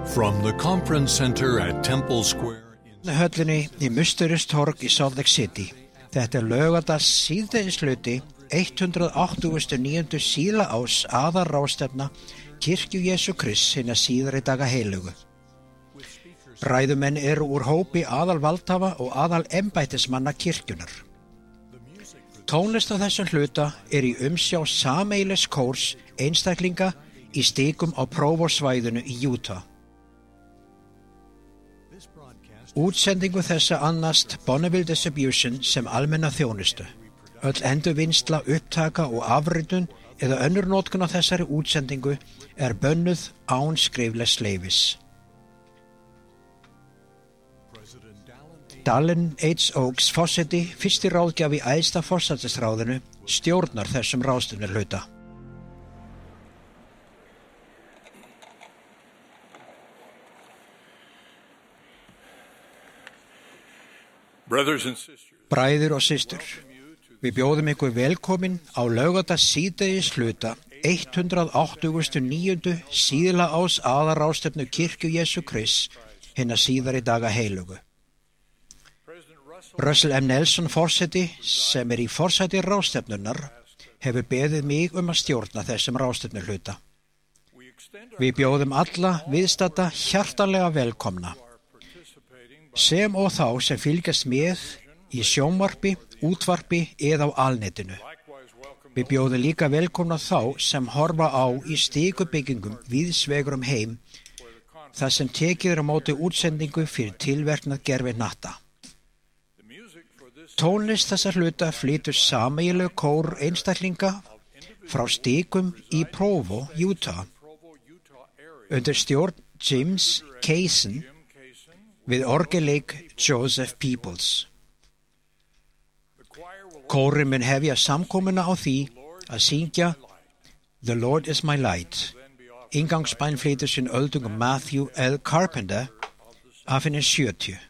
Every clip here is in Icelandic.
From the conference center at Temple Square höllinni í Musteristorg í Salt Lake City. Þetta laugardags síðdegisluti 189. síðla árs aðalráðstefna Kirkju Jesú Krists hinna síðari daga heilugu. Ræðumenn eru úr hópi aðalvaldhafa og aðalembættismanna kirkjunar. Tónlist á þessum hluta í umsjá sameiginlegs kórs einstaklinga í stikum á Provo-svæðinu í Utah. Útsendingu þessa annast Bonneville Distribution sem almenna þjónustu. Öll endurvinnsla, upptaka og afritun eða önnur notkun á þessari útsendingu bönnuð án skriflegs leyfis. Dallin H. Oaks forseti, fyrsti ráðgjafi æðsta forsætisráðinu, stjórnar þessum ráðstefnuhluta. Bræður og systur, við bjóðum ykkur velkomin á laugardags síðdegis hluta 189. síðla árs aðalráðstefnu Kirkju Jesú Krists hinna síðari daga heilugu. Russell M. Nelson forseti, sem í forsæti ráðstefnunnar, hefur beðið mig að stjórna þessum ráðstefnuhluta. Við bjóðum alla viðstadda hjartanlega velkomna, sem og þá sem fylgjast með í sjónvarpi, útvarpi eða á alnetinu. Við bjóðum líka velkomna þá sem horfa á í stikubyggingum víðsvegar heim, þar sem tekið á móti útsendingu fyrir tilverknað gervi natta. Tónlist þessar hluta flytur sameiginlegur kór einstaklinga frá stikum í Provo, Utah, undir stjórn James Kaysen við orgelleik Joseph Peoples. Kórinn mun hefja samkomuna á því að syngja The Lord is my light. Ingangsbæn flytur sin öldung Matthew L. Carpenter af henni 70.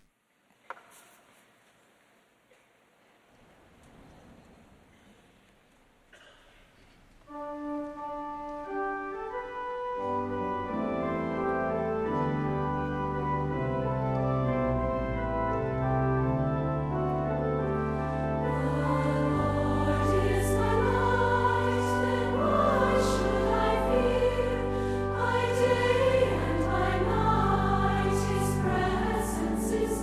His presence is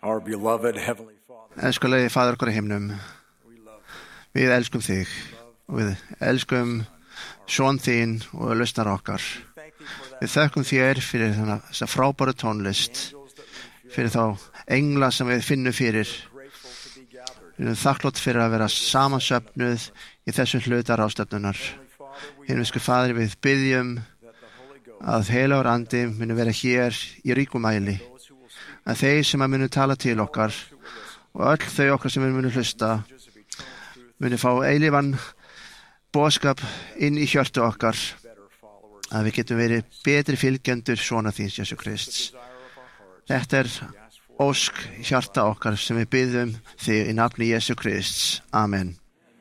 Our beloved Heavenly Father, Elskulegi Faðir okkar í himnum, við elskum þig og við elskum son þín og lausnar okkar. Við þökkum þér fyrir þessa frábæru tónlist, fyrir þá engla sem við finnum fyrir. Við erum þakklátt fyrir að vera samansöfnuð í þessum hluta ráðstefnunnar. Himnesku Faðir, við biðjum að heilagur andi muni vera hér í ríkum mæli, að þeir sem að muni tala til okkar og öll þau okkar sem við muni hlusta muni fá eilífan boðskap inn í hjörtu okkar, að við getum verið betri fylgjendur svona þíns Jesú Krists. Þetta ósk hjarta okkar sem við biðjum þig í nafni Jesú Krists. Amen.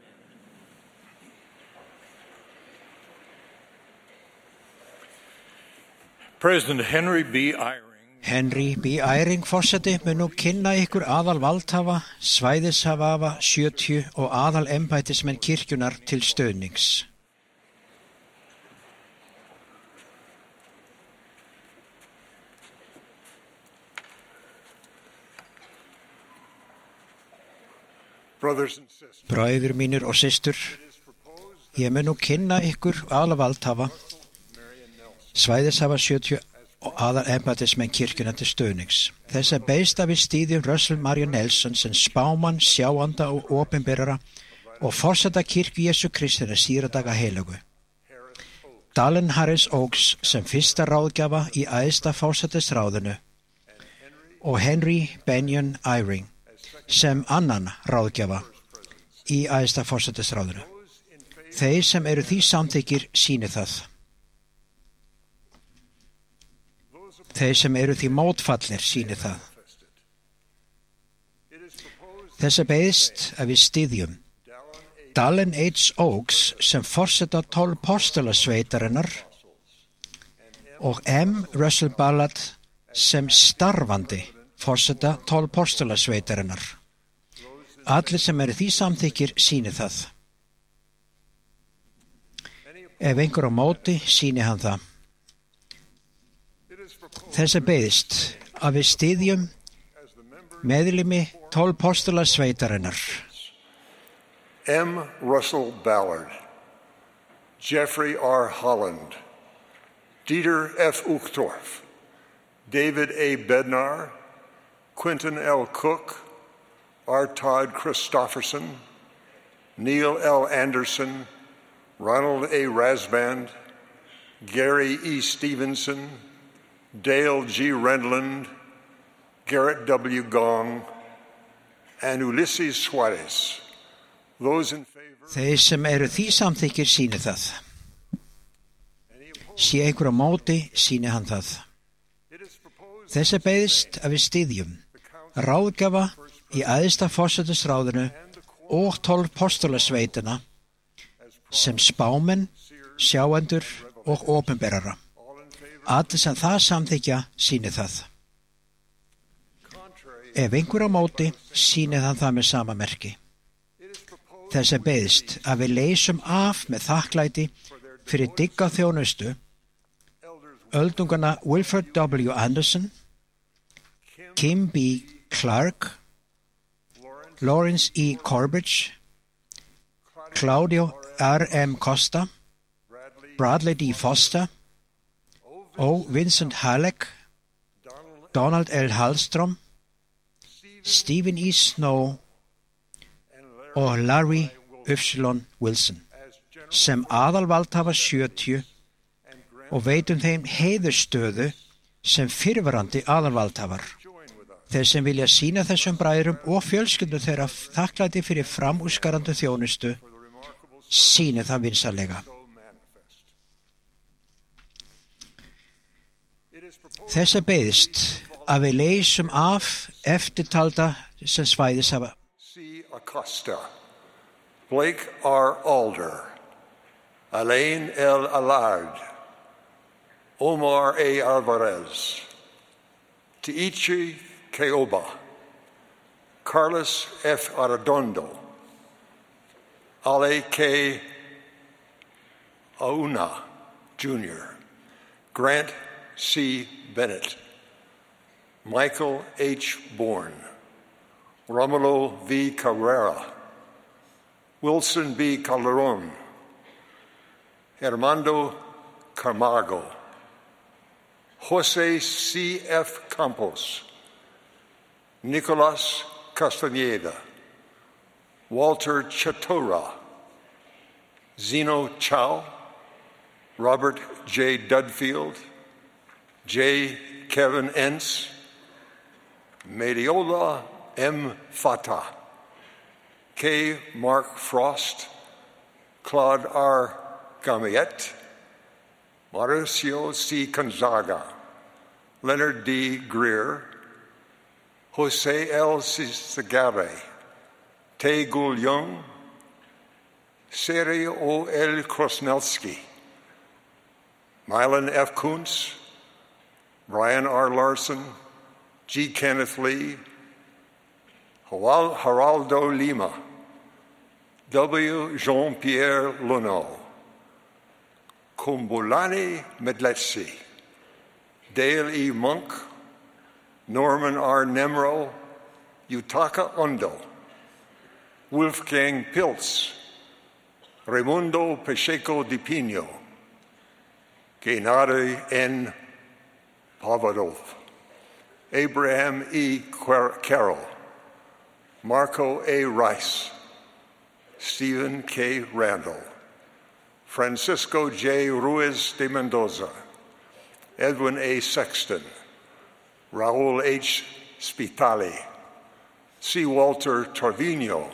President Henry B. Eyring forseti mun nú kynna ykkur aðal valdhafa, svæðishafa 70 og aðal embættismenn kirkjunar til stöðnings. Bræður mínir og systur, ég mun nú kynna ykkur aðal valdhafa, svæðishafa 70 og aðal embættismenn kirkjuna til stöðnings. Þess að beiðst að við styðjum Russell Marion Nelson sem spámann, sjáanda og opinberara og forseta kirkju Jesú Kristi síðradaga heilagu. Dallin Harris Oaks sem fyrsta ráðgjafa í æðsta forsetisráðinu og Henry Benyon Eyring sem annan ráðgjafa í æðsta forsetisráðinu. Þeir sem eru því samþykkir sýni það. Þeir sem eru því mótfallir sýni það. Þess að beiðst að við styðjum Dallin H. Oaks sem forseta 12 postulasveitarinnar og M. Russell Ballard sem starfandi forseta 12 postulasveitarinnar. Allir sem eru því samþykkir sýni það. Ef einhver á móti sýni hann það. Þess að beiðst að við styðjum meðlimi 12 postulasveitarinnar. M. Russell Ballard, Jeffrey R. Holland, Dieter F. Uchtdorf, David A. Bednar, Quentin L. Cook, R. Todd Christofferson, Neil L. Anderson, Ronald A. Rasband, Gary E. Stevenson, Dale G. Rendland, Garrett W. Gong, and Ulysses Suarez. Þeir sem eru því samþykkir sýni það. Sé einhver á móti sýni hann það. Þess að beiðst að við styðjum ráðgjafa í æðsta forsetisráðinu og 12 postulasveitina sem spámenn, sjáendur og opinberara. Allir sem það samþykja sýni það. Ef einhver á móti sýni hann það með sama merki. Þess að beiðst að við leysum af með þakklæti fyrir digga þjónustu öldungana Wilfred W. Anderson, Kim B. Clark, Lawrence E. Corbridge, Claudio R. M. Costa, Bradley D. Foster, O. Vincent Halleck, Donald L. Hallstrom, Stephen E. Snow og Larry Ypsilon Wilson sem aðalvaldhafa 70 og veitum þeim heiðurstöðu sem fyrrverandi aðalvaldhafar. Þeir sem vilja sýna þessum bræðrum og fjölskyldum þeirra þakklæti fyrir framúrskarandi þjónustu sýni það vinsamlega. Þess að beiðst að við leysum af eftirtalda sem svæðishafa Acosta, Blake R. Alder, Alain L. Allard, Omar A. Alvarez, Tiichi Keoba, Carlos F. Arredondo, Ale K. Auna, Jr., Grant C. Bennett, Michael H. Bourne, Romulo V. Carrera, Wilson B. Calderon, Armando Camargo, Jose C. F. Campos, Nicolas Castaneda, Walter Chatora, Zeno Chow, Robert J. Dudfield, J. Kevin Entz, Mediola M. Fatah, K. Mark Frost, Claude R. Gamiet, Mauricio C. Gonzaga, Leonard D. Greer, Jose L. Segare, Tae Gul Young, Seri O. L. Krosnelski, Mylan F. Kuntz, Brian R. Larson, G. Kenneth Lee, Geraldo Lima, W. Jean-Pierre Luneau, Kumbulani Medletsi, Dale E. Monk, Norman R. Nemro, Yutaka Ondo, Wolfgang Pilz, Raimundo Pacheco Di Pino, Gennady N. Pavlov, Abraham E. Carroll, Marco A. Rice, Stephen K. Randall, Francisco J. Ruiz de Mendoza, Edwin A. Sexton, Raul H. Spitali, C. Walter Trevino,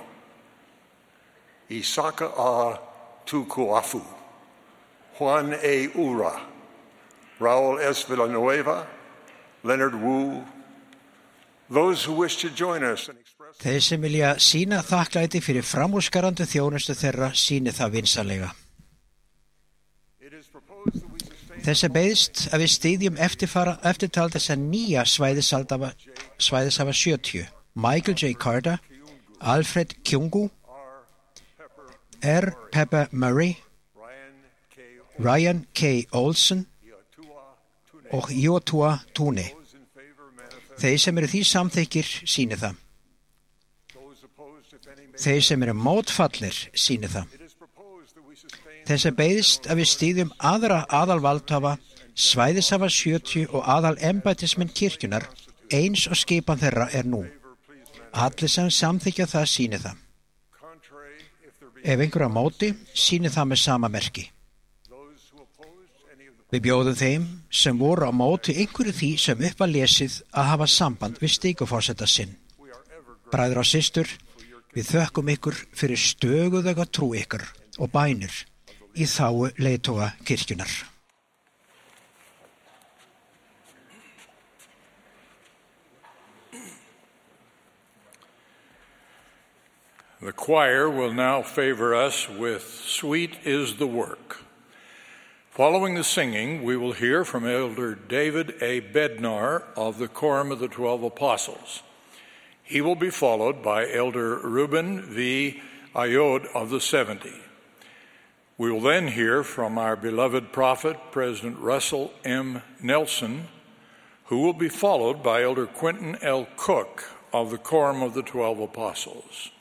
Isaka A. Tukuafu, Juan A. Ura, Raul S. Villanueva, Leonard Wu. Those who wish to join us and express... Þeir sem vilja sína þakklæti fyrir framúrskarandi þjónustu þeirra síni það vinsamlega. Þess er beiðst að við styðjum eftirtal þessa nýja svæðishafa 70, Michael J. Carter, Alfred Kyungu, R. Pepper Murray, Ryan K. Olsen og Jotua Tune. Þeir sem eru því samþykkir síni það. Þeir sem eru mótfallir síni það. Þess er beiðst að við styðjum aðra aðalvaldhafa, svæðishafa 70 og aðalembættismenn kirkjunar eins og skipan þeirra er nú. Allir sem samþykja það síni það. Ef einhver á móti, síni það með sama merki. Við bjóðum þeim sem voru á móti einhverju því sem upp var lesið að hafa samband við stíkuforseta sinn. Bræður og systur, við þökkum ykkur fyrir stöðuga trú ykkar og bænir í þágu leiðtoga kirkjunar. The choir will now favor us with Sweet is the Work. Following the singing, we will hear from Elder David A. Bednar of the Quorum of the 12 Apostles. He will be followed by Elder Reuben V. Ayod of the 70. We will then hear from our beloved prophet, President Russell M. Nelson, who will be followed by Elder Quentin L. Cook of the Quorum of the 12 Apostles.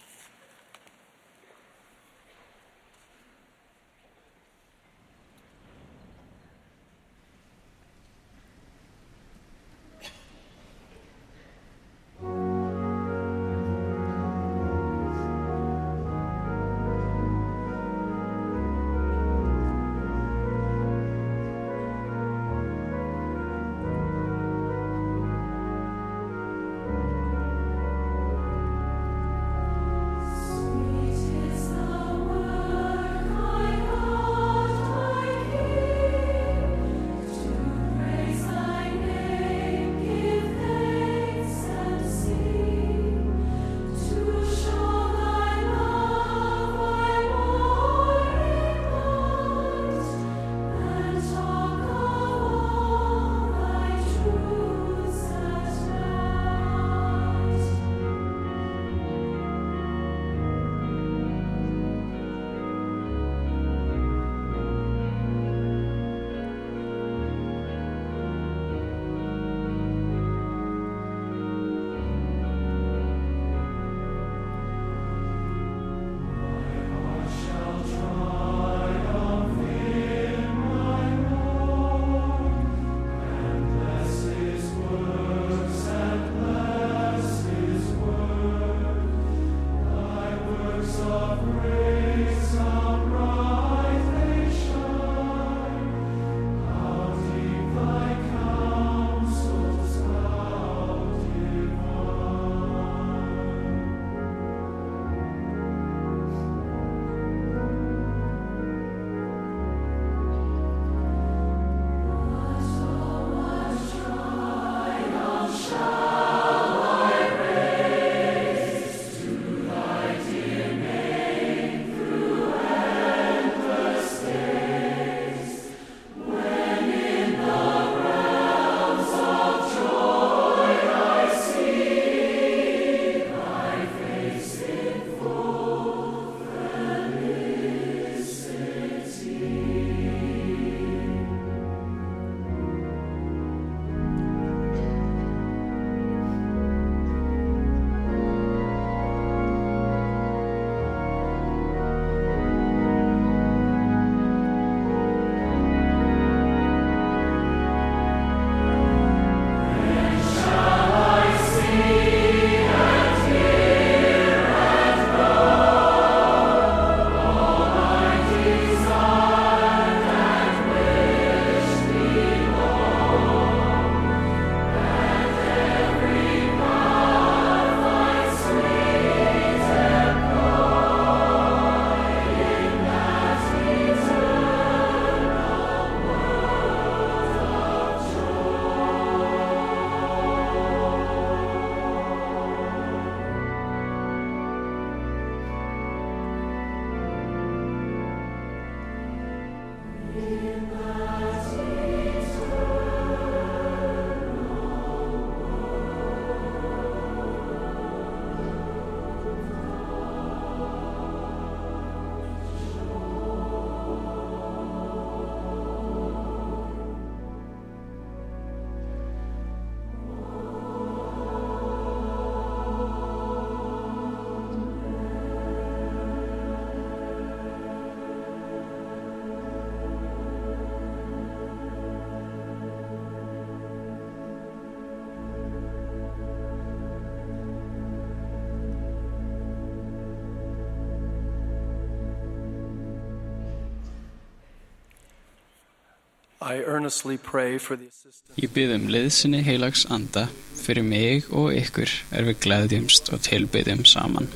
Ég bið liðsinni heilags anda fyrir mig og ykkur við gleðjumst og tilbiðjum saman.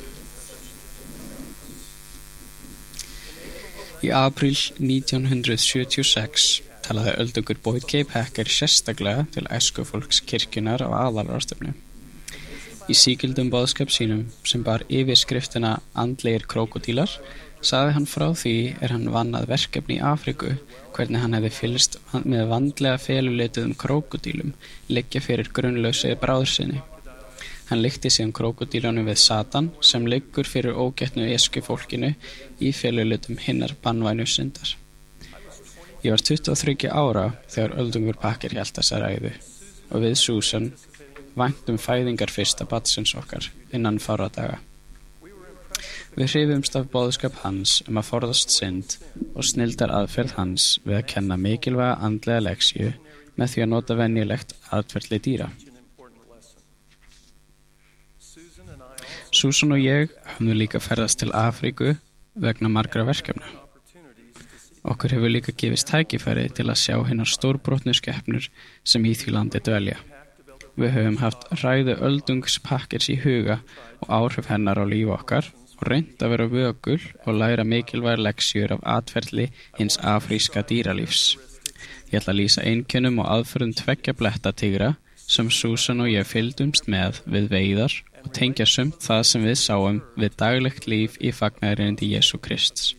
Í apríl 1976 talaði öldungur Boyd K. Packer sérstaklega til æskufólks kirkjunnar á aðalráðstefnu. Í sígildum boðskap sínum sem bar yfirskriftina Andlegir krókódílar sagði hann frá því hann vann að verkefni í Afríku hvernig hann hefði fylgst með vandlega feluleituðum krókódílum liggja fyrir grunnlausri bráður sinni. Hann líkti síðan krókódílunum við Satan sem liggur fyrir ógetnu eskufólkinu í feluleitum hinnar banvænu syndar. Ég var 23 ára þegar öldungur Packer hélt þessa ræðu og við Susan væntum fæðingar fyrsta barnsins okkar innan fárra daga. Við hrifumst af boðskap hans að forðast synd og snilldar aðferð hans við að kenna mikilvæga andlega lexíu með því að nota venjulegt atferli dýra. Susan og ég höfum líka ferðast til Afríku vegna margra verkefna. Okkur hefur líka gefist tækifæri til að sjá hinar stórbrotnu skepnur sem í því landi dvelja. Við höfum haft ræðu öldungs Packers í huga og áhrif hennar á líf okkar og reynt að vera vökul og læra mikilvægar lexíur af atferli hins afríska dýralífs. Ég ætla að lýsa einkennum og aðferðum 2 blettatígra sem Susan og ég fylgdumst með við veiðar og tengja sumt það sem við sáum við daglegt líf í fagnaðarerindi Jesú Krists.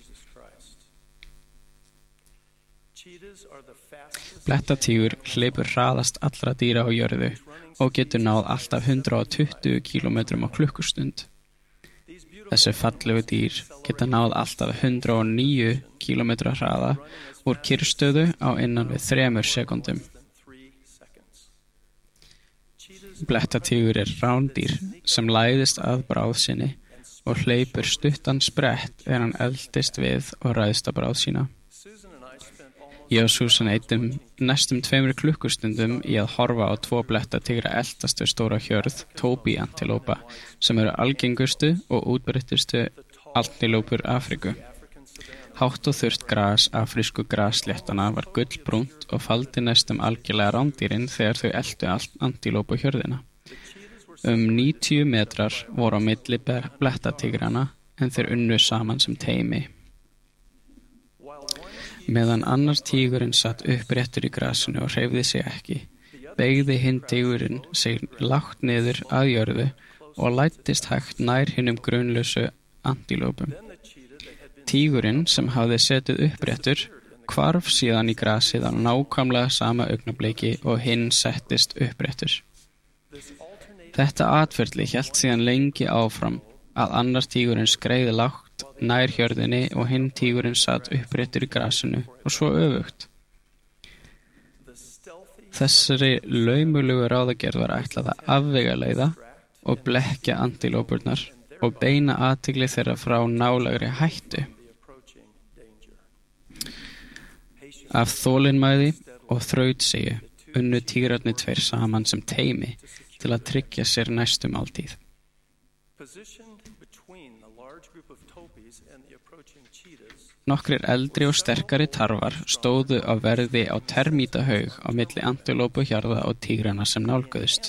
Blettatígur hleypur hraðast allra dýra á jörðu og getur náð alltaf 120 km á klukkustund. Þessi fallegu dýr geta náð alltaf 109 km hraða úr kyrrstöðu á innan við 3 sekúndum. Blettatígur rándýr sem læðist að bráð sinni og hleypur stuttan sprett hann eldist við og ræðst að bráð sína. Ég og Susan eyddum næstum 2 klukkustundum í að horfa á 2 blettatígra eltast við stóra hjörð, tóbí-antilópa, sem eru algengustu og útbreiddustu antilópur Afríku. Hátt og þurrt gras afrísku grassléttana var gullbrúnt og faldi næstum algjörlega rándýrin þegar þau eltu antilópu hjörðina. 90 metrar voru á milli blettatígrana en þeir unnu saman sem teymi. Meðan annar tígurinn satt uppréttur í grasinu og hreyfði sig ekki, beygði hinn tígurinn sig lágt niður að jörðu og læddist hægt nær hinum grunnlausu antilópum. Tígurinn sem hafði setið uppréttur hvarf síðan í grasið á nákvæmlega sama augnableiki og hinn settist uppréttur. Þetta atferli hélt síðan lengi áfram að annar tígurinn skreið lágt nær hjörðinni og hinn tígurinn satt uppréttur í grasinu og svo öfugt. Þessari laumulega ráðagerð var ætlað að afvegaleiða og blekkja antilópurnar og beina athygli þeirra frá nálægri hættu. Af þolinmæði og þrautseigju unnu tígrarnir 2 saman sem teymi til að tryggja sér næstu máltíð. Nokkrir eldri og sterkari tarfar stóðu á verði á termítahaug á milli antilópu hjarða og tígrana sem nálguðust.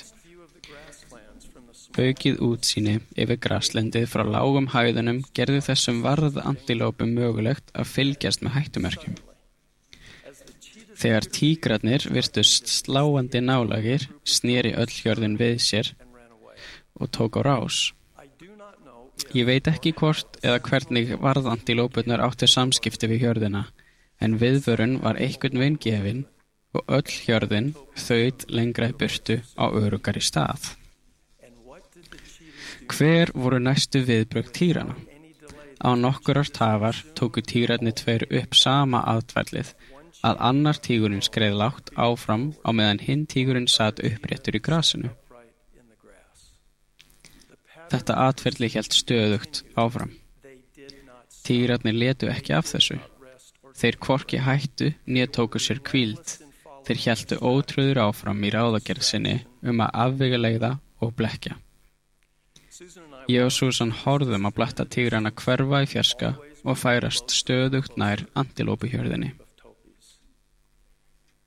Aukið útsýni yfir graslendið frá lágum hæðunum gerði þessum varð antilópum mögulegt að fylgjast með hættumerkjum. Þegar tígrarnir virtust sláandi nálægir, sneri öll hjörðin við sér og tók á rás. Ég veit ekki hvort eða hvernig varðantilópurnar áttu samskipti við hjörðina, en viðvörun var einhvern veginn gefin og öll hjörðin þaut lengra í burtu á öruggari stað. Hver voru næstu viðbrögð tígrana? Á nokkurar tafar tóku tígrarnir 2 upp sama atferlið, að annar tígurinn skreið lágt áfram á meðan hinn tígurinn satt uppréttur í grasinu. Þetta atferli hélt stöðugt áfram. Tígrarnir létu ekki af þessu. Þeir hvorki hættu né tóku sér hvíld. Þeir héltu ótrúður áfram í ráðagerð sinni að afvegaleiða og blekkja. Ég og Susan horfðum að blettatígrana hverfa í fjarska og færast stöðugt nær antilópuhjörðinni.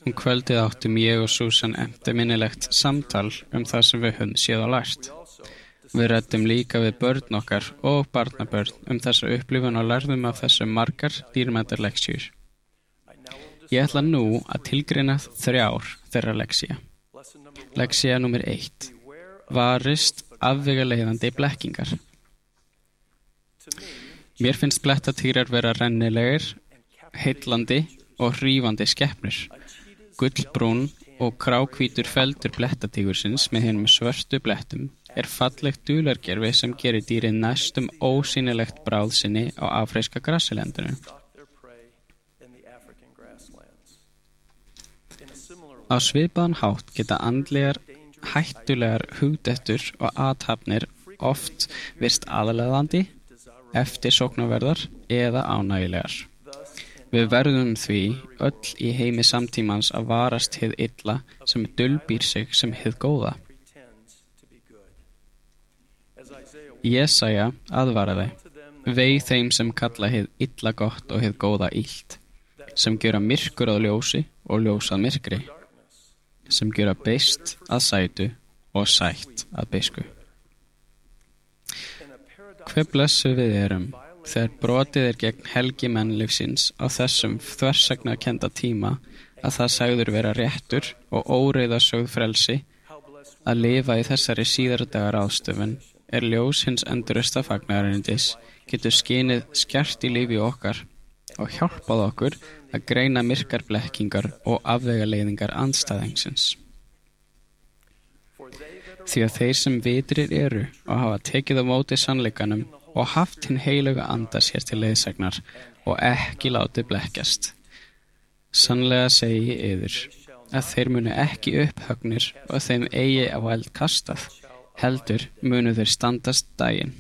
Kvöldið áttum ég og Susan eftirminnilegt samtal það sem við höfum séð og lært. Við ræddum líka við börn okkar og barnabörn þessa upplifun og lærðum af þessu margar dýrmætar leksjur. Ég ætla nú að tilgreina 3 þeirra leksía. Leksía númer 1. Varist afvegaleiðandi blekkingar. Mér finnst blettatígrar vera rennilegir, heillandi og hrífandi skepnur. Gullbrún og kráhvítur feldur blettatígursins með hinum svörtu blettum fallegt dulargerfi sem gerir dýrið næstum ósýnilegt bráð sinni á afríska grassilendinu. Á svipaðan hátt geta andlegar, hættulegar hugdettur og athafnir oft virst aðlaðandi, eftirsóknarverðar eða ánægilegar. Við verðum því öll í heimi samtímans að varast hið illa sem dulbýr sig sem hið góða. Jesaja aðvaraði: Vei þeim sem kalla hið illa gott og hið góða illt, sem gjöra myrkur að ljósi og ljós að myrkri, sem gjöra beist að sætu og sætt að beisku. Hve blessuð við erum þegar brotið gegn helgi mannlífsins á þessum þversagnarkennda tíma að það sagður vera réttur og óreiðasögð frelsi að lifa í þessari síðardaga ráðstöfun ljós hins endurista fagnaðarerindis getur skinið skært í lífi okkar og hjálpað okkur að greina myrkar blekkingar og afvegaleiðingar andstæðingsins. Því að þeir sem vitrir eru og hafa tekið á móti sannleikanum og haft hinn heilaga anda sér til leiðsagnar og ekki látið blekkjast. Sannlega segi ég yður að þeir munu ekki upphögnir og þeim eigi á eld kastað, heldur munu þeir standast daginn.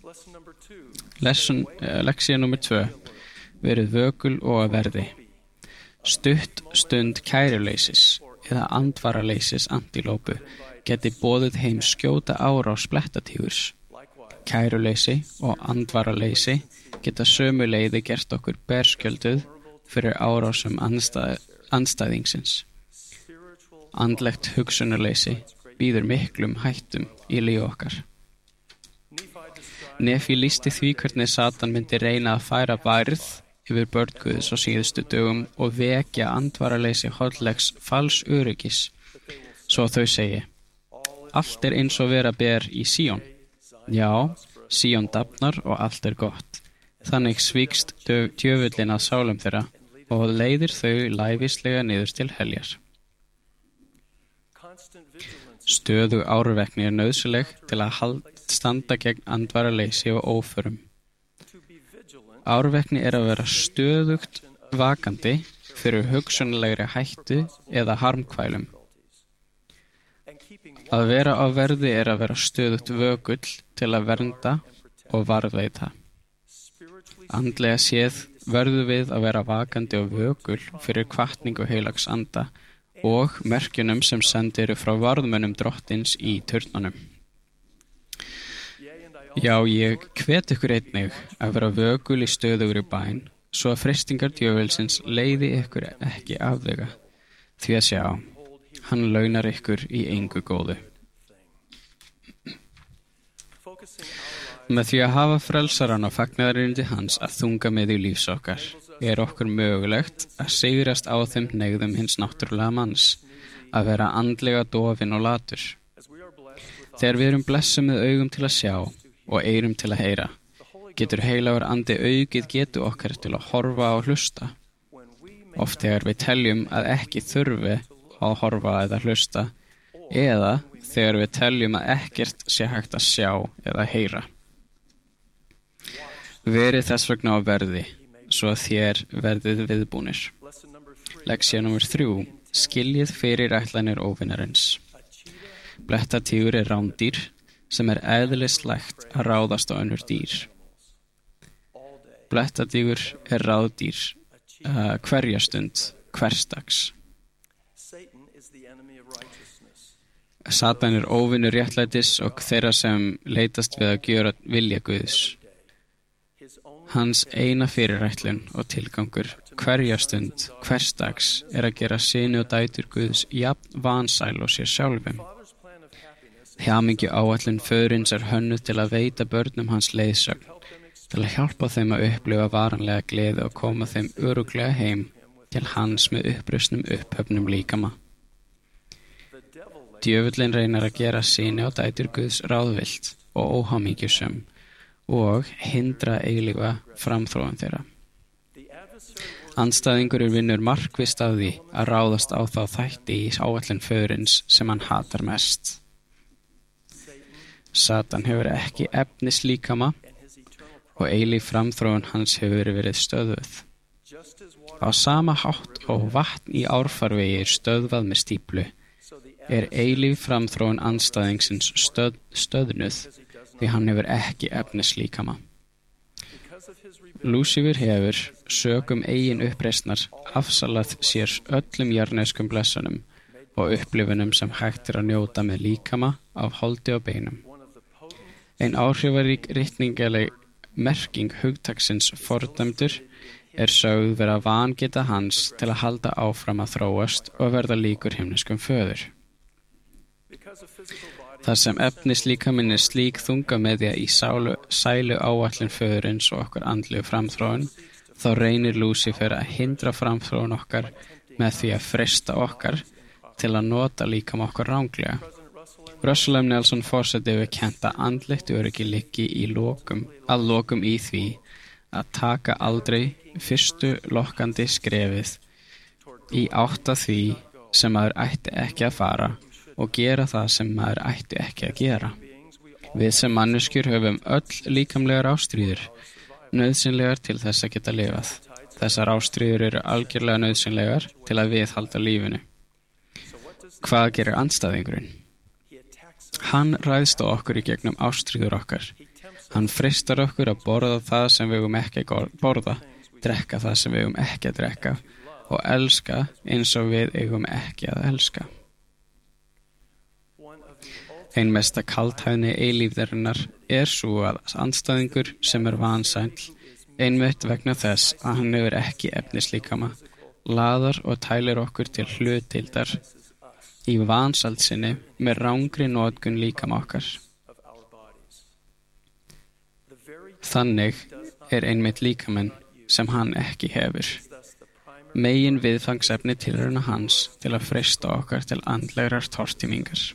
Leksía númer 2. Verið vökul og að verði. Stutt stund kæruleysis eða andvaraleysis antilópu geti boðið heim skjóta árás blettatígurs. Kæruleysi og andvaraleysi geta sömuleiði gert okkur berskjölduð fyrir árásum andstæðingsins. Andlegt hugsunarleysi býður miklum hættum í lífi okkar. Nefi lýsti því hvernig Satan myndi reyna að færa værð yfir börn Guðs á síðustu dögum og vekja andvaraleysi holdlegs falls öryggis, svo þau segi: Allt eins og vera ber í Síón. Já, Síón dafnar og allt gott. Þannig svíkst djöfullinn að sálum þeirra og leiðir þau lævíslega niður til heljar. Stöðug árvekni nauðsynleg til að standa gegn andvaraleysi og óförum. Árvekni að vera stöðugt vakandi fyrir hugsunlegri hættu eða harmkvælum. Að vera á verði að vera stöðugt vökull til að vernda og varðveita. Andlega séð verðum við að vera vakandi og vökull fyrir hvatningu heilags anda og merkjunum sem sendir frá varðmönnum drottins í turnunum. Já, ég hvet ykkur einnig að vera vökul í stöðugri bæn, svo að freistingar djöfulsins leiði ykkur ekki afvega, því að sjá, hann launar ykkur í engu góðu. Með því að hafa frelsaran og fagnaðarerindi hans að þunga með í lífs okkar, okkur mögulegt að sigrast á þeim hneigðum hins náttúrulega manns, að vera andlega dofin og latur. Þegar við erum blessuð með augum til að sjá og eyrum til að heyra, getur heilagur andi aukið getu okkar til að horfa og hlusta. Oft þegar við teljum að ekki þurfi að horfa eða hlusta, eða þegar við teljum að ekkert sé hægt að sjá eða heyra. Verið þess vegna á verði, svo að þér verðið viðbúnir. Leksía númer 3. Skiljið fyrirætlanir óvinarins. Blettatígur rándýr sem eðlislægt að ráðast á önnur dýr. Blettatígur ráðdýr hverja stund, hversdags. Satan óvinur réttlætis og þeirra sem leitast við að gjöra vilja Guðs. Hans eina fyrirætlun og tilgangur hverja stund, hversdags, að gera syni og dætur Guðs jafn vansæl og sér sjálfum. Hamingju áætlun Föðurins hönnuð til að veita börnum hans leiðsögn, til að hjálpa þeim að upplifa varanlega gleði og koma þeim örugglega heim til hans með uppreisnum upphöfnum líkama. Djöfullinn reynir að gera syni og dætur Guðs ráðvillt og óhamingjusöm og hindra eilífa framþróun þeirra. Andstæðingurinn vinnur markvisst af því að ráðast á þá þætti í áætlun Föðurins sem hann hatar mest. Satan hefur ekki efnislíkama og eilíf framþróun hans hefur verið stöðvuð. Á sama hátt og vatn í árfarvegi stöðvað með stíflu, eilíf framþróun andstæðingsins stöðnuð því hann hefur ekki efnislíkama. Lúsífer hefur, sökum eigin uppreisnar, afsalað sér öllum jarðneskum blessunum og upplifunum sem hægt að njóta með líkama af holdi og beinum. Ein áhrifarík ritningaleg merking hugtaksins fordæmdur sögð vera vangeta hans til að halda áfram að þróast og verða líkur himneskum föður. Þar sem efnislíkaminn slík þungameðja í sælu áætlun Föðurins og okkar andlegu framþróun, þá reynir Lúsífer að hindra framþróun okkar með því að freista okkar til að nota líkama okkar ranglega. Russell M. Nelson forseti hefur kennt að andlegt öryggi liggi að lokum í því að taka aldrei fyrstu lokkandi skrefið í átt að því sem maður ætti ekki að fara og gera það sem maður ætti ekki að gera. Við sem manneskjur höfum öll líkamlegar ástríður, nauðsynlegar til þess að geta lifað. Þessar ástríður eru algjörlega nauðsynlegar til að viðhalda lífinu. Hvað gerir andstæðingurinn? Hann ræðst á okkur í gegnum ástríður okkar. Hann freistar okkur að borða það sem við eigum ekki að borða, drekka það sem við eigum ekki að drekka og elska eins og við eigum ekki að elska. Ein mesta kaldhæðni eilífðarinnar sú að andstæðingur sem vansæll, einmitt vegna þess að hann hefur ekki efnislíkama, laðar og tælir okkur til hlutdeildar í vansæld sinni með rangri notkun líkama okkar. Þannig einmitt líkaminn sem hann ekki hefur. Megin viðfangsefni tilrauna hans til að freista okkar til andlegrar tortímingar.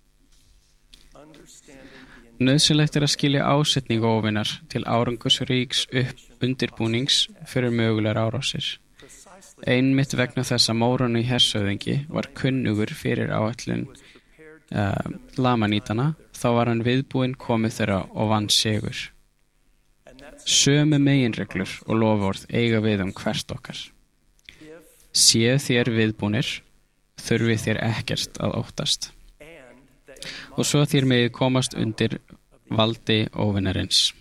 Nauðsynlegt að skilja ásetning óvinar til árangursríks undirbúnings fyrir mögulegar árásir. Einmitt vegna þess að Móron í hershöfðingi var kunnugur fyrir áætlun Lamanítana, þá var hann viðbúinn komið þeirra og vann sigur. Sömu meginreglur og loforð eiga við hvert okkar. Séu þér viðbúnir, þurfi þér ekkert að óttast. Og svo þér megið komast undir valdi óvinarins.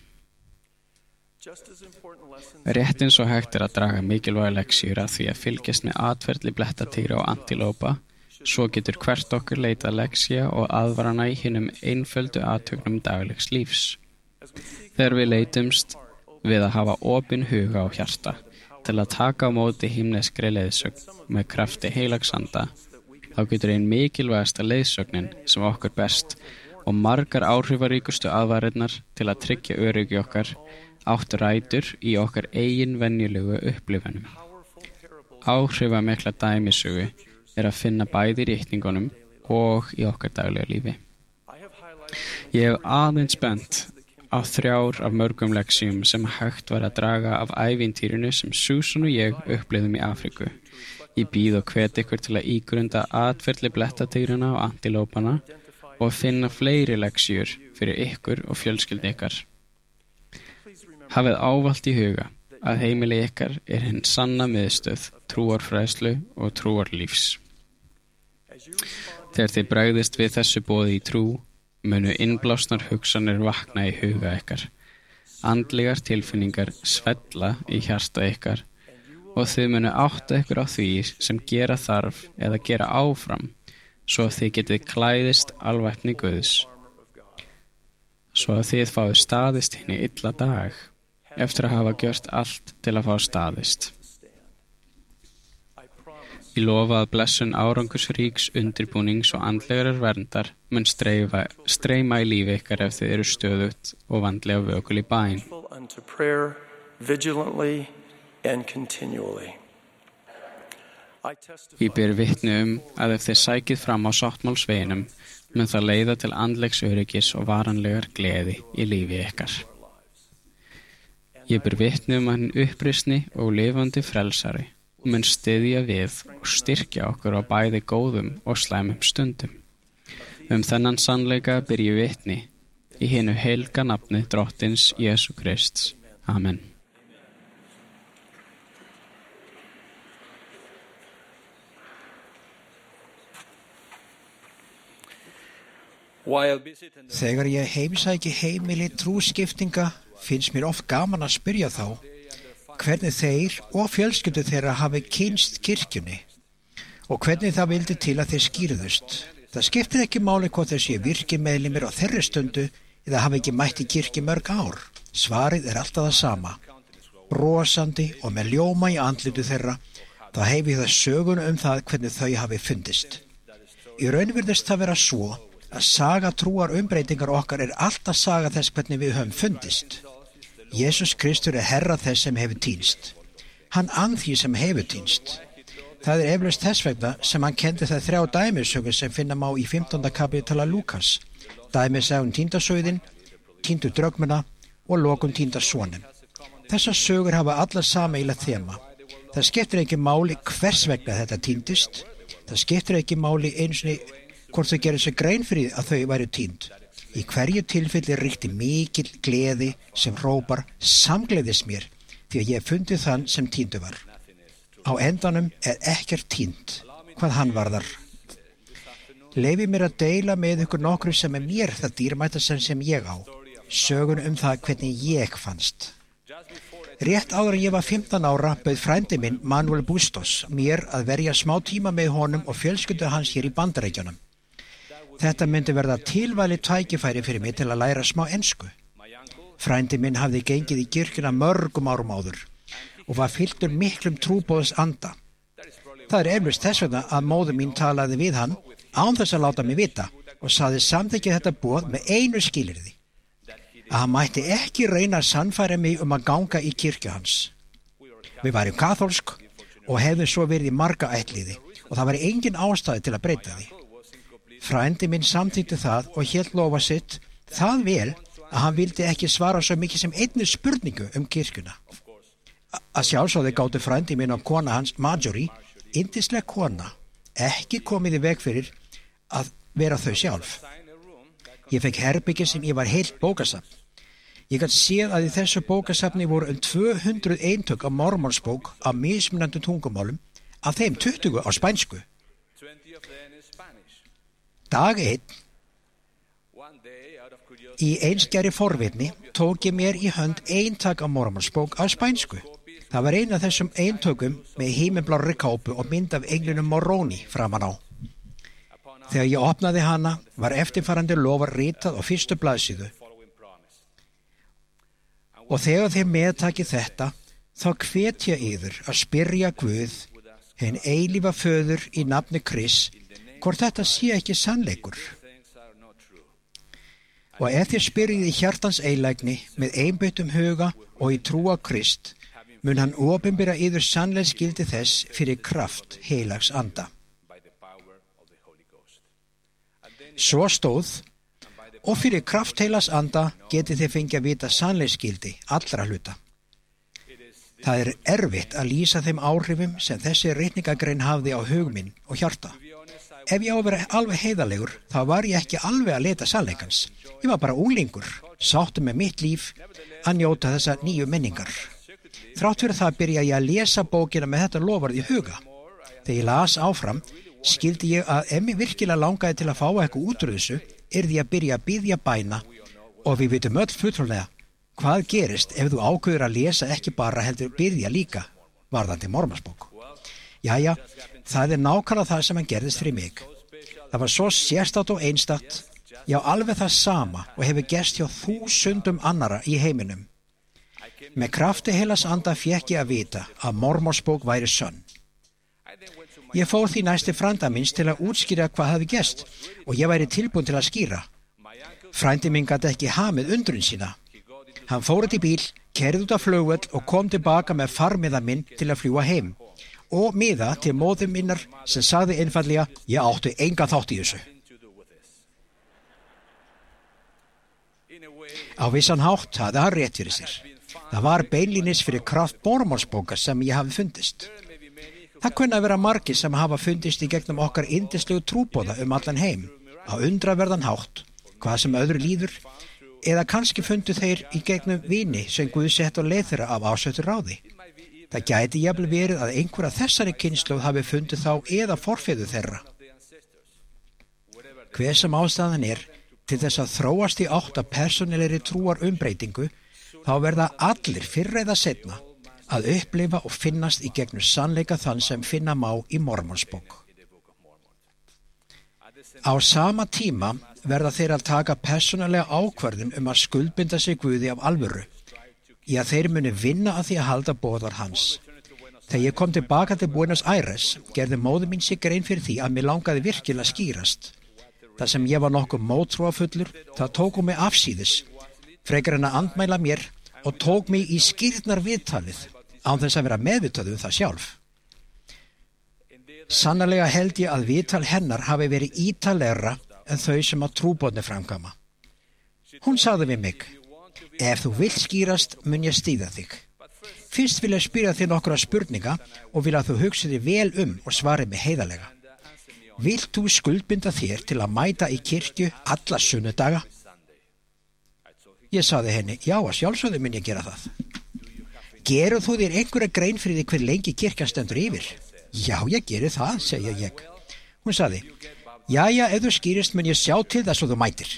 Rétt eins og hægt að draga mikilvæga leksjur að því að fylgjast með atferli blettatígra og antilópa, svo getur hvert okkur leitað leksja og aðvarana í hinum einföldu athögnum daglegs lífs. Þegar við leitumst við að hafa opinn huga og hjarta til að taka á móti himneskri leiðsögn með krafti heilags anda, þá getur ein mikilvægasta leiðsögnin sem okkur best og margar áhrifaríkustu aðvarirnar til að tryggja öryggi okkar átt rætur í okkar eigin venjulegu upplifunum. Áhrifamikla dæmisögu að finna bæði í ritningunum og í okkar daglega lífi. Ég hef aðeins bent á 3 af mörgum leksjum sem hægt var að draga af ævintýrinu sem Susan og ég upplifðum í Afríku. Ég býð og hvet ykkur til að ígrunda atferli blettatígrana og antilópana og finna fleiri leksjur fyrir ykkur og fjölskyldu ykkar. Hafið ávallt í huga að heimili ykkar hinn sanna miðstöð trúarfræðslu og trúarlífs. Þegar þið bregðist við þessu boði í trú, munu innblásnar hugsanir vakna í huga ykkar. Andlegar tilfinningar svella í hjarta ykkar og þið munu átta ykkur á því sem gera þarf eða gera áfram, svo að þið getið klæðist alvæpni Guðs, svo að þið fáið staðist hinn í illa dag, eftir að hafa gjört allt til að fá staðist. Í lofa að blessun árangursríks undirbúnings og andlegar verndar mun streyma í lífi ykkar ef þið eru stöðugt og vandlega vökul í bæn. Unto prayer vigilantly and continually. Ég ber vitni að ef þið sækið fram á sáttmálsveginum mun það leiða til andlegs öryggis og varanlegar gleði í lífi ykkar. Ég ber vitni að hinn uppreisni og lifandi frelsari mun styðja við og styrkja okkur á bæði góðum og slæmum stundum. Þennan sannleika ber ég vitni í hinu heilga nafni Drottins Jesú Krists. Amen. Þegar ég heimsæki heimili trúskiptinga finnst mér oft gaman að spyrja þá hvernig þeir og fjölskyldur þeirra hafi kynnst kirkjunni og hvernig það vildi til að þeir skýrðust. Það skiptir ekki máli hvort þeir séu virkimeðlimir á þeirri stundu eða hafi ekki mætt í kirkju mörg ár. Svarið er alltaf það sama. Brosandi og með ljóma í andlitu þeirra, þá hef ég það söguna það hvernig þau hafi fundist. Í raun virðist það vera svo að saga trúar umbreytingar okkar er alltaf saga þess hvernig við höfum fundist. Jesús Kristur er herra þess sem hefur týnst. Hann ann því sem hefur týnst. Það er eflaust þess vegna sem hann kendi það 3 dæmisögur sem finna má í 15. kapítula Lúkas. Dæmisögun týndasauðinn, týndu drögmuna og lokum týnda sonin. Þessar sögur hafa alla sameiginlegt þema. Það skiptir ekki máli hvers vegna þetta týndist. Það skiptir ekki máli einsni hvort þau gerir sér grein fyrir að þau væru týnd. Í hverju tilfelli ríkti mikil gleði sem hrópar samgleðis mér því að ég fundi þann sem týndu var. Á endanum er ekkert týnd hvað hann varðar. Leyfi mér að deila með ykkur nokkru sem er mér það dýrmætasta sem ég á. Sögun það hvernig ég fannst. Rétt áður en ég var 15 ára bauð frændi minn Manuel Bustos mér að verja smá tíma með honum og fjölskyldu hans hér í Bandaríkjunum. Þetta myndi verða tilvalið tækifæri fyrir mig til að læra smá ensku. Frændi minn hafði gengið í kirkjuna mörgum árum áður og var fylltur miklum trúboðs anda. Það er eflaust þess vegna að móðir mín talaði við hann án þess að láta mig vita og sagði samþykkið þetta boð með einu skilyrði. Að hann mætti ekki reyna að sannfæra mig að ganga í kirkju hans. Við værum kaþólsk og hefðum svo verið í marga ættliði og það var engin ástæði til að breyta því. Frændi minn samþykkti það og hélt lofa sitt það vel að hann vildi ekki svara svo mikið sem einni spurningu kirkjuna. Að sjálfsögðu gátu frændi minn og kona hans Marjorie, yndisleg kona, ekki komið í veg fyrir að vera þau sjálf. Ég fekk herbyggi sem ég var heilt bókasafn. Ég gat séð að í þessu bókasafni voru 200 eintök af mormonsbók af mismunandi tungumálum, af þeim 20 á spænsku. Dag 1, í einskjari forvitni, tók ég mér í hönd eintak af mormonsbók af spænsku. Það var ein af þessum eintökum með himinblárri kápu og mynd af englinum Moroni framan á. Þegar ég opnaði hana, var eftirfarandi lofar ritað á fyrstu blaðsíðu. Og þegar þið meðtakið þetta, þá hvet ég yður að spyrja Guð, hinn eilífa föður í nafni Krists, hvort þetta sé ekki sannleikur. Og ef þið spyrjið í hjartans eilægni með einbeittum huga og í trú á Krist, mun hann opinbera yður sannleiksgildi þess fyrir kraft heilags anda. Svo stóð, og fyrir kraft heilags anda getið þið fengið að vita sannleiksgildi allra hluta. Það er erfitt að lýsa þeim áhrifum sem þessi ritningagrein hafði á hug minn og hjarta. Ef ég á að vera alveg heiðarlegur, þá var ég ekki alveg að leta sannleikans. Ég var bara unglingur, sáttur með mitt líf að njóta þessa nýju minningar. Þrátt fyrir það byrja ég að lesa bókina með þetta loforð í huga. Þegar ég las áfram, skildi ég að ef mig virkilega langaði til að fá eitthvað út úr þessu, yrði ég að byrja að biðja bæna og við vitum öll fulltrúlega hvað gerist ef þú ákveður að lesa ekki bara heldur biðja líka varðandi mormonsbók. Jæja, það er nákvæmlega það sem hann gerðist fyrir mig. Það var svo sérstakt og einstakt, já alveg það sama og hefur gerst hjá 1000 annara í heiminum. Með krafti heilags anda fékk ég að vita að mormonsbók væri sönn. Ég fór því næsti frænda minns til að útskýra hvað hafi gerst og ég væri tilbúin til að skýra. Frændi minn gat ekki hamið undrun sína. Hann fór út í bíl, keyrði út af flugvöll og kom tilbaka með farmiða minn til að fljúga heim og miða til móður minnar sem sagði einfaldlega, ég átti enga þátt í þessu. Á vissan hátt hafði hann rétt fyrir sér. Það var beinlínis fyrir kraft mormónsbókar sem ég hafi fundist. Það kunna að vera margir sem hafa fundist í gegnum okkar yndislegu trúboða allan heim, á undraverðan hátt, hvað sem öðru líður, eða kannski fundu þeir í gegnum vini sem Guð sett á leið þeirra af ásöttu ráði. Það gæti jafnvel verið að einhverja þessari kynslóð hafi fundið þá eða forfeður þeirra. Hver sem ástæðan til þess að þróast í átt að persónulegri trúar umbreytingu, þá verða allir fyrr eða seinna að upplifa og finnast í gegnum sannleika þann sem finna má í Mormonsbók. Á sama tíma verða þeir að taka persónulega ákvörðun að skuldbinda sig Guði af alvöru, í að þeir muni vinna að því að halda boðar hans. Þegar ég kom tilbaka til Buenos Aires, gerði móðir mín sig grein fyrir því að mér langaði virkilega að skýrast. Þar sem ég var nokkuð móttrúafullur, það tók mig afsíðis, frekar en að andmæla mér og tók mig í skýrnar viðtalið, án þess að vera meðvitað það sjálf. Sannarlega held ég að viðtal hennar hafi verið ítalegra en þau sem að trúboðni framkama. Hún sagði við mig, ef þú vilt skýrast mun ég stýða þig. Fyrst vil ég spyrja þig nokkra spurninga og vil að þú hugsi þig vel og svari mig heiðarlega. Vilt þú skuldbinda þér til að mæta í kirkju alla sunnudaga? Ég sagði henni, já, að sjálfsögðu mun ég gera það. Gerur þú þér einhverja grein fyrir því hver lengi kirkjan stendur yfir? Já, ég geri það, segja ég. Hún sagði, jæja, ef þú skýrist mun ég sjá til þess að þú mætir.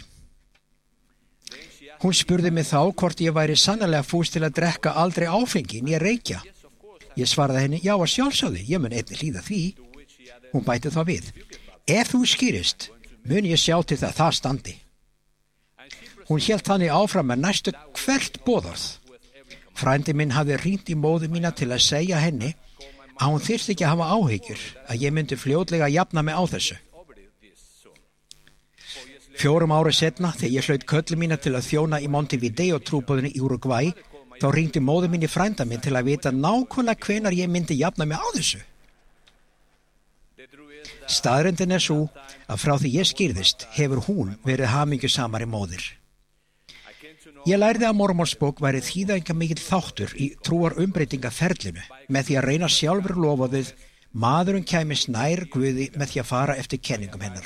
Hún spurði mig þá hvort ég væri sannarlega fús til að drekka aldrei áfengi né reykja. Ég svaraði henni, já, að sjálfsögðu, ég mun einnig hlýða því. Hún bæti þá við, ef þú skýrist mun ég sjá til það standi. Hún hélt þannig áfram með næstu hvert boðorð. Frændi minn hafði hringt í móður mína til að segja henni að hún þyrfti ekki að hafa áhyggjur, að ég myndi fljótlega jafna mig á þessu. 4 ára setna, þegar ég hlaut köllu mína til að þjóna í Montevideo trúboðinu í Uruguay, þá hringdi móður mín í frænda minn til að vita nákvæmlega hvenær ég myndi jafna mig á þessu. Staðreyndin sú að frá því ég skýrðist hefur hún verið hamingjusamari móðir. Ég lærði að Mormonsbók væri þýðingarmikill þáttur í trúar umbreytingaferlinu með því að reyna sjálfur lofaðið maðurinn kæmist nær Guði með því að fara eftir kenningum hennar.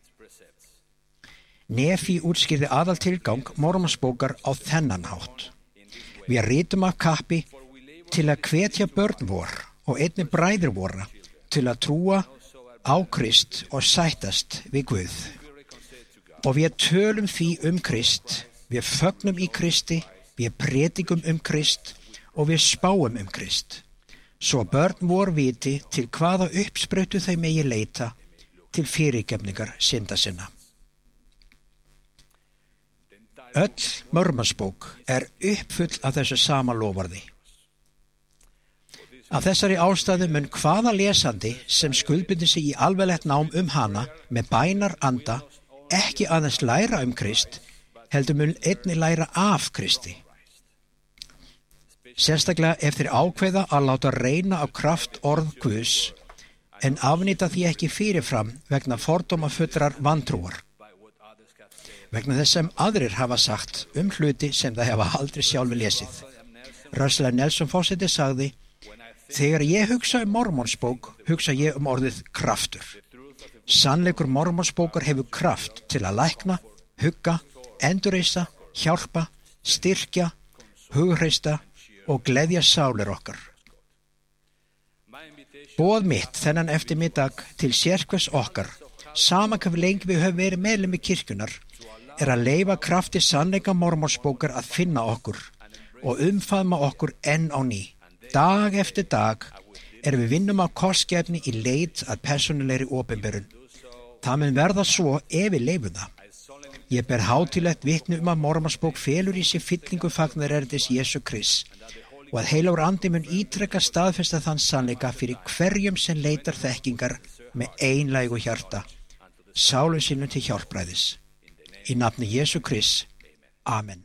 Nefi útskýrði aðaltilgang Mormonsbókar á þennan hátt. Við ritum af kappi til að hvetja börn vor og einnig bræður vora til að trúa á Krist og sættast við Guð. Og við tölum því Krist, við fögnum í Kristi, við predikum Krist og við spáum Krist. Svo börn vor viti til hvaða uppsprautu þau megi leita til fyrirgefningar synda sinna. Öll Mormonsbók uppfull af þessu sama loforði. Af þessari ástæðu mun hvaða lesandi sem skuldbindi sig í alvarlegt nám hana með bænar anda ekki aðeins læra Krist, heldur mun einnig læra af Kristi. Sérstaklega ef þeir ákveða að láta reyna á kraft orð Guðs en afnýta því ekki fyrirfram vegna fordómafullrar vantrúar. Vegna þess sem aðrir hafa sagt hluti sem það hafa aldrei sjálfi lesið. Russell Nelson forseti sagði, þegar ég hugsa Mormonsbók, hugsa ég orðið kraftur. Sannleikur Mormonsbókar hefur kraft til að lækna, hugga, endurreisa, hjálpa, styrkja, hugreista og gleðja sálir okkar. Boð mitt þennan eftirmiddag til sérhvers okkar, sama hvað lengi við höfum verið meðlimi kirkjunar, að leyfa krafti sannleika Mormonsbókar að finna okkur og umfaðma okkur enn á ný. Dag eftir dag við vinnum á kostgæfni í leit að persónulegri opinberun. Það mun verða svo ef við leyfum það. Ég ber hátíðlegt vitni að Mormonsbók felur í sig fyllingu fagnaðarerindis Jesú Krist og að heilagur andi mun ítrekka staðfesta þann sannleika fyrir hverjum sem leitar þekkingar með einlægu hjarta, sálu sínu til hjálpræðis. Í nafni Jesú Krists. Amen.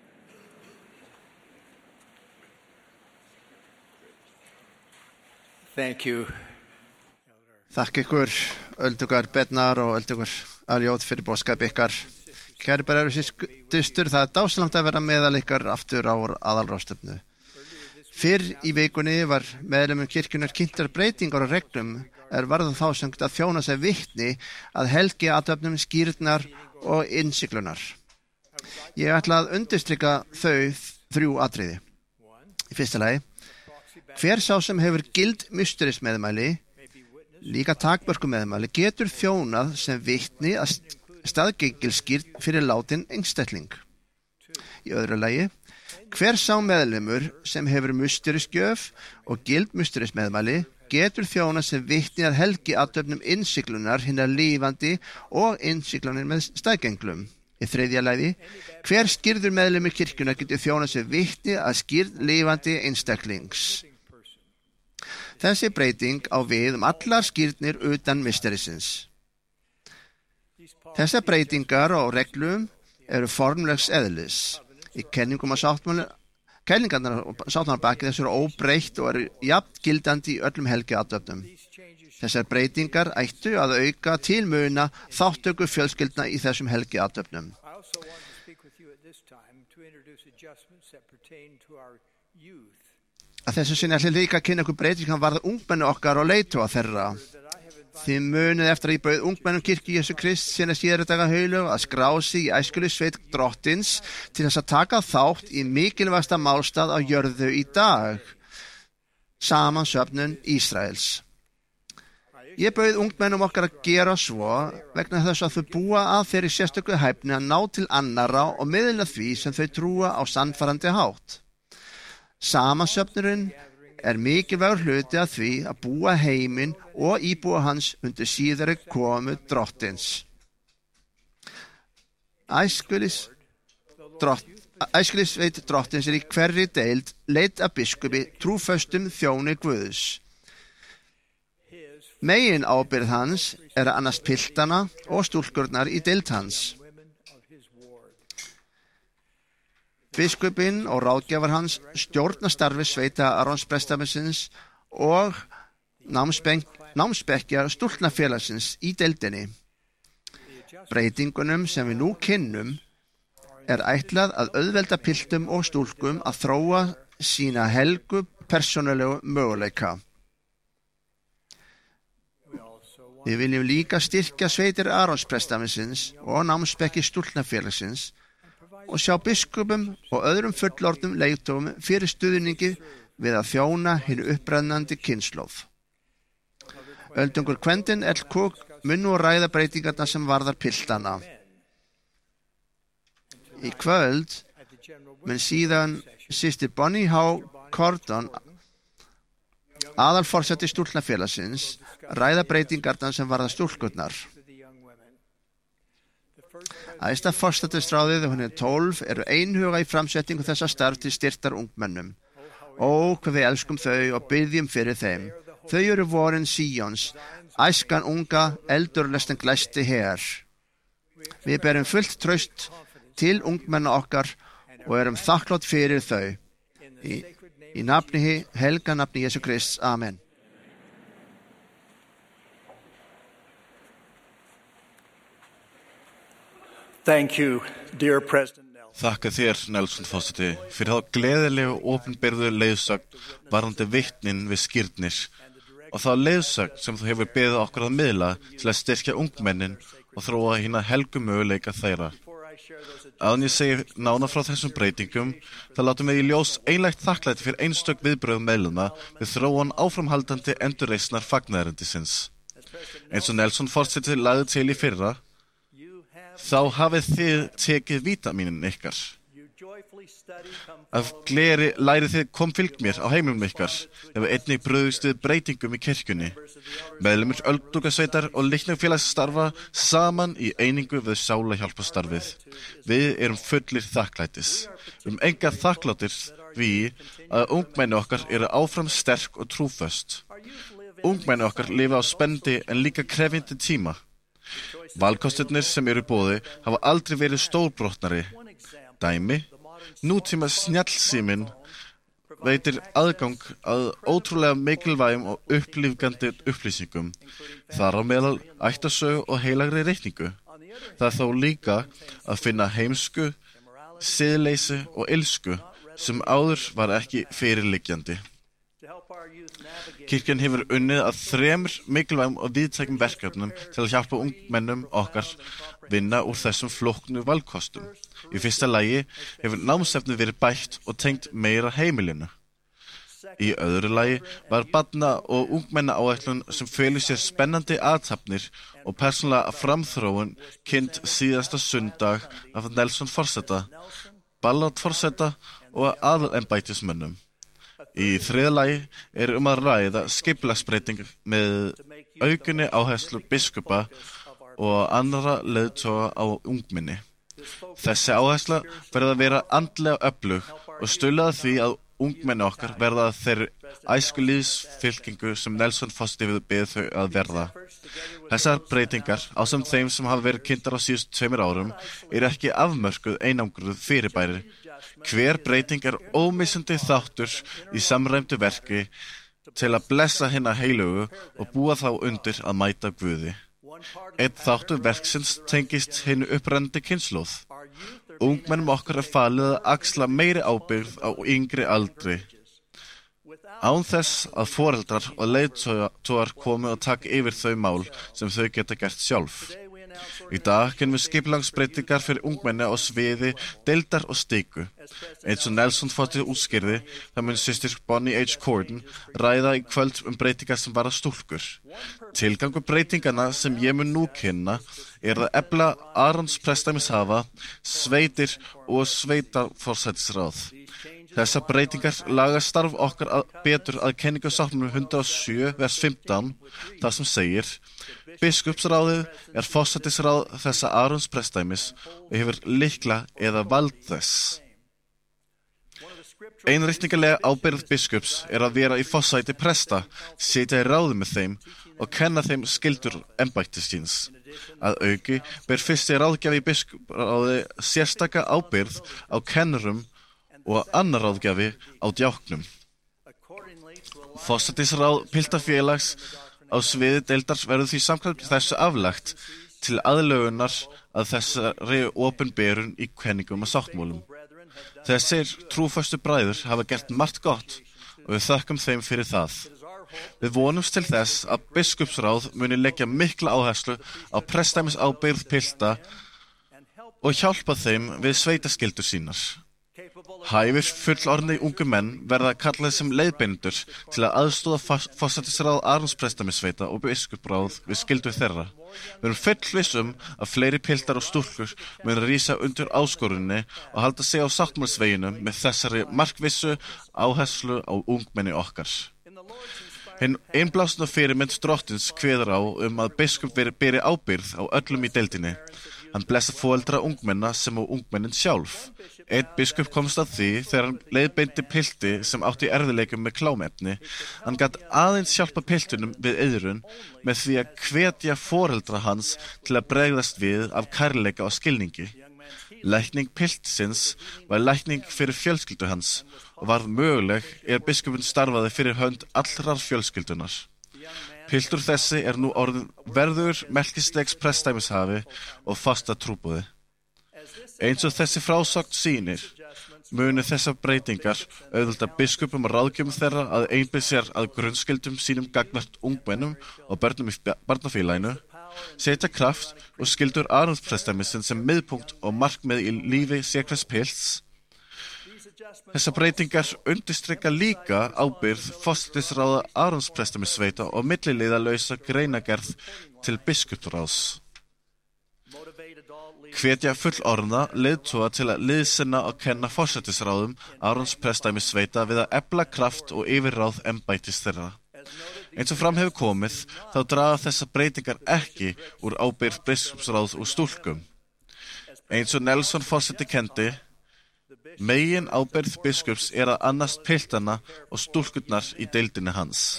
Thank you. Þakka ykkur, Öldugar Bednar og Öldugar Aljóð fyrir boðskap ykkar. Kæri bræður og systur, það dásamlegt að vera meðal ykkar aftur á aðalráðstefnu. Fyrr í vikunni var meðlimum kirkjunnar kynntar breytingar og reglum varða þá sem að þjóna sér vitni að helgi athöfnum skírnar og innsiglunar. Ég ætla að undirstrika þau 3 atriði. Í fyrsta lagi, hver sá sem hefur gild mysterismeðmæli, líka takmörku meðmæli, getur þjónað sem vitni að staðgengilskírn fyrir látin einstakling. Í öðru lagi, hver sá meðlimur sem hefur mysterisgjöf og gild mysterismeðmæli getur þjónað sem vitni að helgi athöfnum innsiglunar hinna lífandi og innsiglunar með staðgenglum. Í þriðja lagi, hver skírður meðlimur kirkjunnar getur þjónað sem vitni að skírn lífandi einstaklings. Þessi breyting á við allar skírnir utan mysterisins. Þessar breytingar og reglum eru formlegs eðlis. Í kenningum og kenningarnar og sáttmálar baki þessu eru óbreytt og eru jafn gildandi í öllum helgiathöfnum. Þessar breytingar ættu að auka til muna þáttöku fjölskyldna í þessum helgiathöfnum. Að þessu sinni ætla líka að kynna ykkur breytingar varða ungmenni okkar og leiðtoga þeirra. Þið munið eftir að ég bauð ungmennum kirkju Jesú Krist sína síðari daga haulög að skrá sig í æskulisveit Drottins til þess að taka þátt í mikilvægasta málstað á jörðu í dag, samansöfnun Ísraels. Ég bauð ungmennum okkar að gera svo vegna þess að þau búa að þeirri sérstöku hæfni að ná til annarra og miðla því sem þau trúa á sannfærandi hátt. Samansöfnurinn mikilvægur hluti að því að búa heiminn og íbúa hans undir síðari komu Drottins. Æskulisveit Drottins í hverri deild leidd af biskupi trúföstum þjóni Guðs. Megin ábyrgð hans að annast piltana og stúlkurnar í deild hans. Biskupinn og ráðgjafar hans stjórna starfi sveita Aronsprestamennsins og námsbekkjar stúlknafélagsins í deildinni. Breytingunum sem við nú kynnum ætlað að auðvelda piltum og stúlkum að þróa sína helgu persónulegu möguleika. Við viljum líka styrkja sveitir Aronsprestamennsins og námsbekki stúlknafélagsins og sjá biskupum og öðrum fullorðnum leiðtogum fyrir stuðningi við að þjóna hinu upprennandi kynslóð. Öldungur Quentin L. Cook mun nú ræða breytingarna sem varðar piltana. Í kvöld mun síðan systir Bonnie H. Cordon, aðalforseti stúlknafélagsins, ræða breytingarna sem varðar stúlkurnar. Æðsta forsetastráðið og henni 12 eru einhuga í framsetningu þessa starf til styrktar ungmennum. Ó, hvað við elskum þau og biðjum fyrir þeim. Þau eru vorin Síons, æskan unga, eldurlestin glæsti her. Við berum fullt traust til ungmenna okkar og erum þakklátt fyrir þau. Í nafni, helga nafni Jesú Krists. Amen. Thank you, dear President Nelson. Þakka þér, Nelson forseti, fyrir þá gleðilegu opinberðu leiðsögn varðandi vitnin við skírnir og þá leiðsögn sem þú hefur beðið okkur að miðla til að styrkja ungmennin og þróa hina helgu möguleika þeirra. Áðan ég segi nána frá þessum breytingum, þá látum við í ljós einlægt þakklæti fyrir einstök viðbrögð meðluma við þróan áframhaldandi endurreisnar fagnaðarindisins. Eins og Nelson forseti lagði til í fyrra, þá hafið þið tekið vítamínin ykkar. Af gleri lærið þið kom fylg mér á heimilum ykkar, hefur einnig brugðist við breytingum í kirkjunni. Meðlimur öldungasveitar og líknarfélags starfa saman í einingu við sálahjálparstarfið. Við erum fullir þakklætis. Engar þakklátir því að ungmenni okkar eru áfram sterk og trúföst. Ungmenni okkar lifa á spennandi en líka krefjandi tíma. Valkostirnir sem eru í boði hafa aldrei verið stórbrotnari. Dæmi, nútíma snjallsíminn veitir aðgang að ótrúlega mikilvægum og upplífgandi upplýsingum, þar á meðal ættasögu og heilagri reikningu. Það er þó líka að finna heimsku, siðleysi og illsku sem áður var ekki fyrirliggjandi. Kirkjan hefur unnið að 3 mikilvægum og víðtækum verkefnum til að hjálpa ungmennum okkar vinna úr þessum flóknu valkostum. Í fyrsta lagi hefur námsefnið verið bætt og tengt meira heimilinu. Í öðru lagi var barna- og ungmennaáætlun sem felur sér spennandi athafnir og persónulega framþróun kynnt síðasta sundag af Nelson forseta, Ballard forseta og aðalembættismönnum. Í þriðja lagi er að ræða skipulagsbreyting með aukinni áherslu biskupa og annarra leiðtoga á ungmenni. Þessi áhersla verður að vera andlega öflug og stuðla að því að ungmenni okkar verða þeirri æskulýðsfylkingu sem Nelson forseti beðið þau að verða. Þessar breytingar, ásamt þeim sem hafa verið kynntar á síðustu 2 árum, eru ekki afmörkuð einangruð fyrirbæri. Hver breyting er ómissandi þáttur í samræmdu verki til að blessa hina heilugu og búa þá undir að mæta Guði. Einn þáttur verksins tengist hinu upprennandi kynslóð. Ungmennum okkar er falið að axla meiri ábyrgð á yngri aldri. Án þess að foreldrar og leiðtogar komi og taka yfir þau mál sem þau geta gert sjálf. Í dag kennum við skipulagsbreytingar fyrir ungmenni á sviði, deildar og stiku. Eins og Nelson forseti útskýrði, það mun systir Bonnie H. Corden ræða í kvöld breytingar sem varða stúlkur. Tilgangur breytingarna sem ég mun nú kynna er að efla Arons prestdæmishafa, sveitir og sveitarforsætisráð. Þessar breytingar laga starf okkar betur að kenningu sáttmála 107 vers 15, þar sem segir: Biskupsráðið er forsætisráð þessa Arons prestdæmis og hefur lykla eða vald þess. Einriktningarlega ábyrgð biskups er að vera í forsæti presta, sitja í ráði með þeim og kenna þeim skyldur embættis síns. Að auki ber fyrsti ráðgjafi í biskupsráði sérstaka ábyrgð á kennurum og annar ráðgjafi á djáknum. Forsætisráð piltafélags á sviði deildar verður því samkvæmt þessu aflagt til aðlögunar að þessari opinberun í kenningum og sáttmálum. Þessir trúföstu bræður hafa gert margt gott og við þökkum þeim fyrir það. Við vonumst til þess að biskupsráð muni leggja mikla áherslu á prestdæmisábyrgð pilta og hjálpa þeim við sveitaskyldur sínar. Hæfir fullorðnir ungu menn verða kallaðir sem leiðbeinendur til að aðstoða forsætisráð Arons prestdæmissveita og biskupsráð við skyldur þeirra. Við erum fullviss að fleiri piltar og stúlkur munu rísa undir áskorunni og halda sig á sáttmálsveginum með þessari markvissu áherslu á ungmenni okkar. Hinn einblásna fyrirmynd drottins kveður á að biskup beri ábyrgð á öllum í deildinni. Hann blessa foreldra ungmenna sem og ungmennin sjálf. Einn biskup komst að því þegar hann leiðbeindi pilti sem átti erfiðleikum með klámefni. Hann gat aðeins hjálpa piltunum við iðrun með því að hvetja foreldra hans til að bregðast við af kærleika og skilningi. Lækning piltsins var lækning fyrir fjölskyldu hans og varð möguleg biskupinn starfaði fyrir hönd allrar fjölskyldunar. Piltur þessi er nú orðin verður Melkistedegs prestdæmishafi og fasta trúboði. Eins og þessi frásögn sýnir, munu þessar breytingar auðvelda biskupum og ráðgjöfum þeirra að einbeita sér að grunnskyldum sínum gagnvart ungmennum og börnum í barnafélaginu, setja kraft og skyldur Arons prestdæmisins sem miðpunkt og markmið í lífi sérhvers pilts. Þessar breytingar undirstrika líka ábyrgð forsætisráða Arons prestdæmissveita og milliliðalausa greinagerð til biskupsráðs. Hvetja fullorðna leiðtoga til að liðsinna og kenna forsætisráðum Áronsprestdæmissveita við að efla kraft og yfirráð embættis þeirra. Eins og fram hefur komið, þá draga þessar breytingar ekki úr ábyrgð biskupsráðs og stúlkum. Eins og Nelson forseti kendi, megin ábyrgð biskups að annast piltana og stúlkurnar í deildinni hans.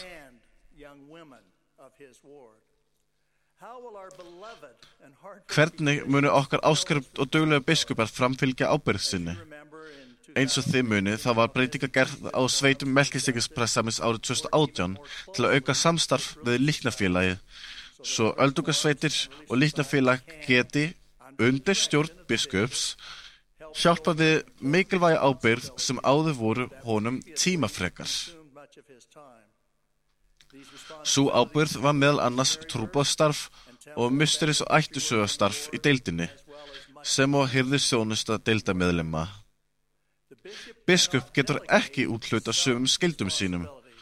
Hvernig munu okkar áskrift og duglega biskupar framfylgja ábyrgð sinni? Eins og þið munið, það var breytinga gerð á sveitum Melkisedekisprestamis árið 2018 til að auka samstarf við líknafélagið, svo öldungasveitir og líknafélag geti undir stjórn biskups hjálpa við mikilvæga ábyrgð sem áður voru honum tímafrekar. Sú ábyrgð var meðal annars trúboðsstarf og musteris- og ættusögastarf í deildinni, sem og hirðisþjónusta deildarmeðlima. Biskup getur ekki úthluta sumum skyldum sínum,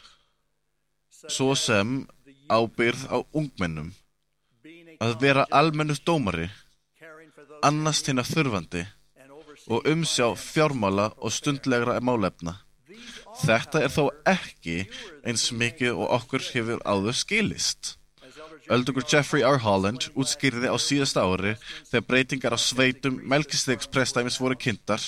svo sem ábyrgð á ungmennum, að vera almennur dómari, annast hina þurfandi og umsjá fjármála og stundlegra málefna. Þetta þó ekki eins mikið og okkur hefur áður skilist. Öldungur Jeffrey R. Holland útskýrði á síðasta ári þegar breytingar á sveitum Melkisedekisprestdæmis voru kynntar.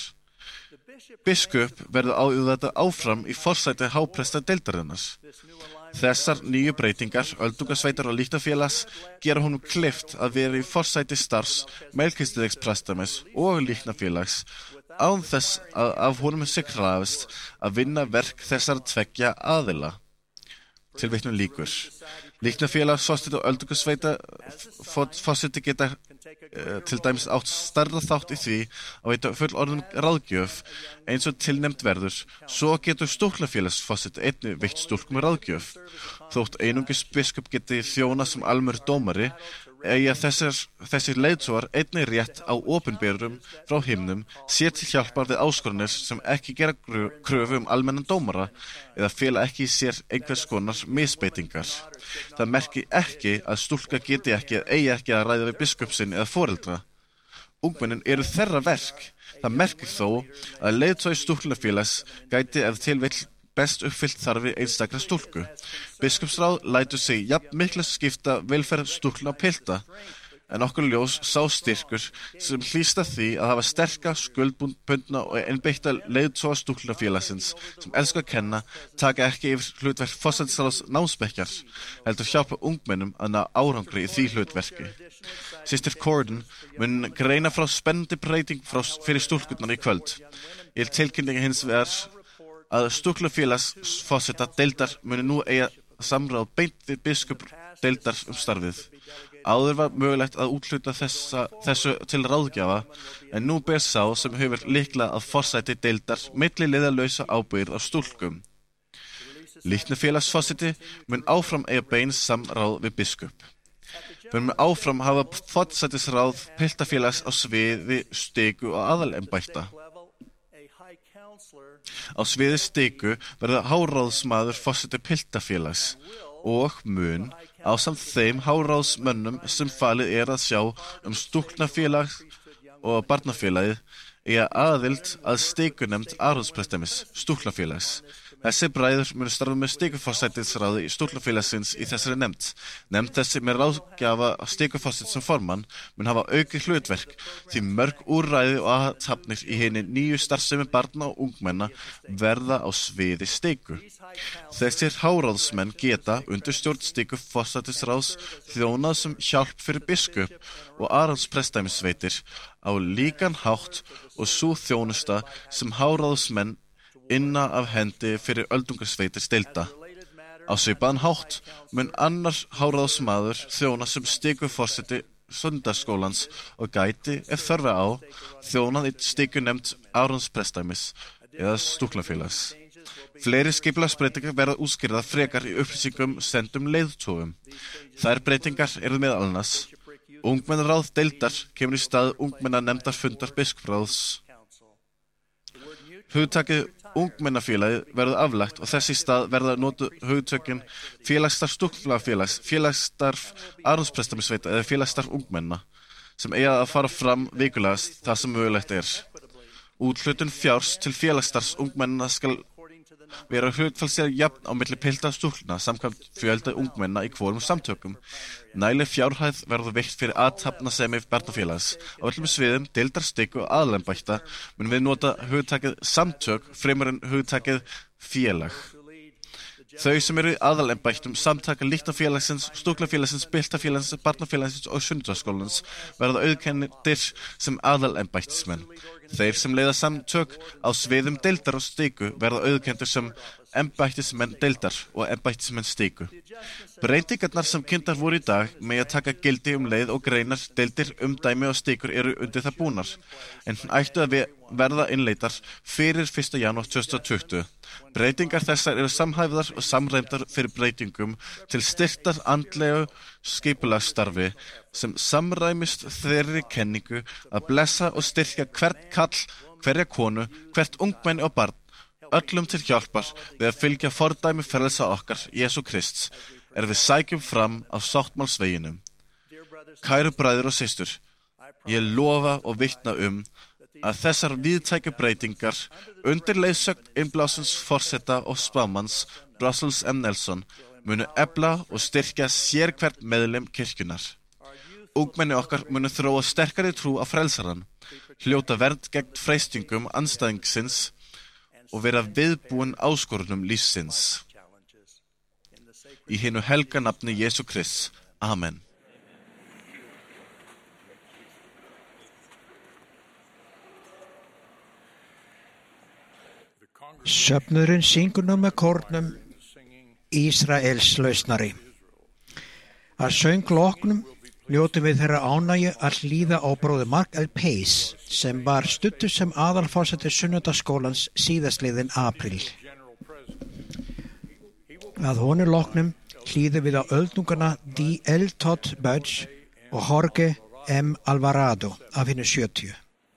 Biskup verður áður áfram í forsæti hápresta deildarinnar. Þessar nýju breytingar, öldungasveitar og líknafélags, gera honum kleift að vera í forsæti starfs Melkisedekisprestdæmis og líknafélags án þess að af honum sé krafist að vinna verk þessara tveggja aðila. Tilvitnun lýkur. Líknafélag, forseti og öldungasveita forseti geta til dæmis átt stærra þátt í því að veita fullorðnum ráðgjöf eins og tilnefnt verður, svo getur stúlknafélagsforseti einnig veitt stúlkum ráðgjöf. Þótt einungis biskup geti þjóna sem almennur dómari, eiga þessir leiðtogar einnig rétt á opinberum frá himnum sér til hjálpar við áskoranir sem ekki gera kröfu almennan dómara eða fela ekki í sér einhvers konar misbeitingar. Það merki ekki að stúlka geti ekki eða eigi ekki að ræða við biskup sinn eða foreldra. Ungmennin eru þeirra verk. Það merkir þó að leiðtogi stúlknafélags gæti ef til vill best uppfyllt þarfi einstakra stúlku. Biskupsráð lætur sig jafn mikla skipta velferð stúlkna og pilta, en okkur ljós sá styrkur sem hlýsta því að hafa sterka, skuldbundna og einbeita leiðtoga stúlknafélagsins sem elskar að kenna, taka ekki yfir hlutverk forsætisráðs námsbekkjar, heldur hjálpa ungmennum að ná árangri í því hlutverki. Systir Corden mun greina frá spennandi breyting fyrir stúlkurnar í kvöld. Ég tilkynningi hins vegar að stúlknafélagsforseta deildar muni nú eiga samráð beint við biskup deildar starfið. Áður var mögulegt að úthluta þessu til ráðgjafa, en nú ber sá sem hefur líklega að forsæti deildar milliliðalausa ábyrgð á stúlkum. Líknafélagsforseti mun áfram eiga bein samráð við biskup. Við mun áfram hafa forsætisráð piltafélags á sviði stigu og aðalembætta. Á sviði stigu verður háráðsmaður forseti piltafélags og mun ásamt þeim háráðsmönnum sem falið að sjá stúlknafélag og barnafélagið eiga aðild að stikunemnd Áronsprestdæmis stúlknafélags. Þessi bræður munu starfa með stikuforsætisráði í stúlknafélagsins í þessari nefnd. Nefnd þessi með ráðgjafa stikuforsætis sem formann mun hafa aukið hlutverk því mörg úrræði og athafnir í hinni nýju starfsemi barna og ungmenna verða á sviði stiku. Þessir háráðsmenn geta undir stjórn stikuforsætisráðs þjónað sem hjálp fyrir biskup og Áronsprestdæmissveitir á líkan hátt og sú þjónusta sem háráðsmenn inna af hendi fyrir öldungasveitir deilda. Á svipaðan hátt mun annar háráðsmaður þjóna sem stikuforseti sundarskólans og gæti, ef þörfi á, þjónað í stikunemnd Áronsprestdæmis eða stúlknafélags. Fleiri skipulagsbreytingar verða útskýrðar frekar í upplýsingum sendum leiðtogum. Þær breytingar eru meðal annars: ungmennaráð deildar kemur í stað ungmennanemndar fundar biskupsráðs. Hugtakið ungmennafélagið verður aflagt og þess í stað verða notuð hugtökin félagsstarf stúlknafélags, félagsstarf Áronsprestdæmissveita eða félagsstarf ungmenna. sem eiga að fara fram vikulegast þar sem mögulegt Úthlutun fjárs til félagsstarfs ungmennina skal vera hlutfallslega jafn á milli pilta og stúlkna samkvæmt fjölda ungmenna í hvorum samtökum. Nægileg fjárhæð verður veitt fyrir athafnasemi barnafélags. Á öllum sviðum, deildarstykku og aðalembætta mun við nota hugtakið samtök fremur en hugtakið félag. Þau sem eru í aðalembættum samtaka líknarfélagsins, stúklafélagsins, piltafélagsins, barnafélagsins og sunnudagsskólans verða auðkenndir sem aðalembættismenn. Þeir sem leiða samtök á sviðum deildar og stiku verða auðkenndir sem embættismenn deildar og embættismenn stiku. Breytingarnar sem kynntar voru í dag með að taka gildi leið og greinar, deildir, umdæmi og stikur eru undir það búnar, en ættu að verða innleitar fyrir 1. janúar 2020. Breytingar þessar eru samhæfðar og samræmdar fyrir breytingum til styrktar andlegu skipulagsstarfi sem samræmist þeirri kenningu að blessa og styrkja hvert kall, hverja konu, hvert ungmenni og barn, öllum til hjálpar við að fylgja fordæmi frelsa okkar, Jesú Krists, við sækjum fram á sáttmálsveginum. Kæru bræður og systur, ég lofa og vitna að þessar víðtæku breytingar undir leiðsögn innblásins forseta og spámanns Russell M. Nelson munu efla og styrkja sérhvert meðlim kirkjunar. Ungmenni okkar munu þróa sterkari trú á frelsarann, hljóta vernd gegn freistingum andstæðingsins og vera viðbúin áskorunum lífsins. Í hinu helga nafni Jesú Krists. Amen. Söfnuðurinn syngur nú með kórnum Ísraels lausnari. Að söng loknum njótum við þeirra ánægju að hlýða á bróður Mark L. Pace sem var studdur sem aðalforseti sunnudagsskólans síðastliðinn apríl. Að honum loknum hlýðum við á öldungana D. L. Todd Budge og Jorge M. Alvarado af hinu 70.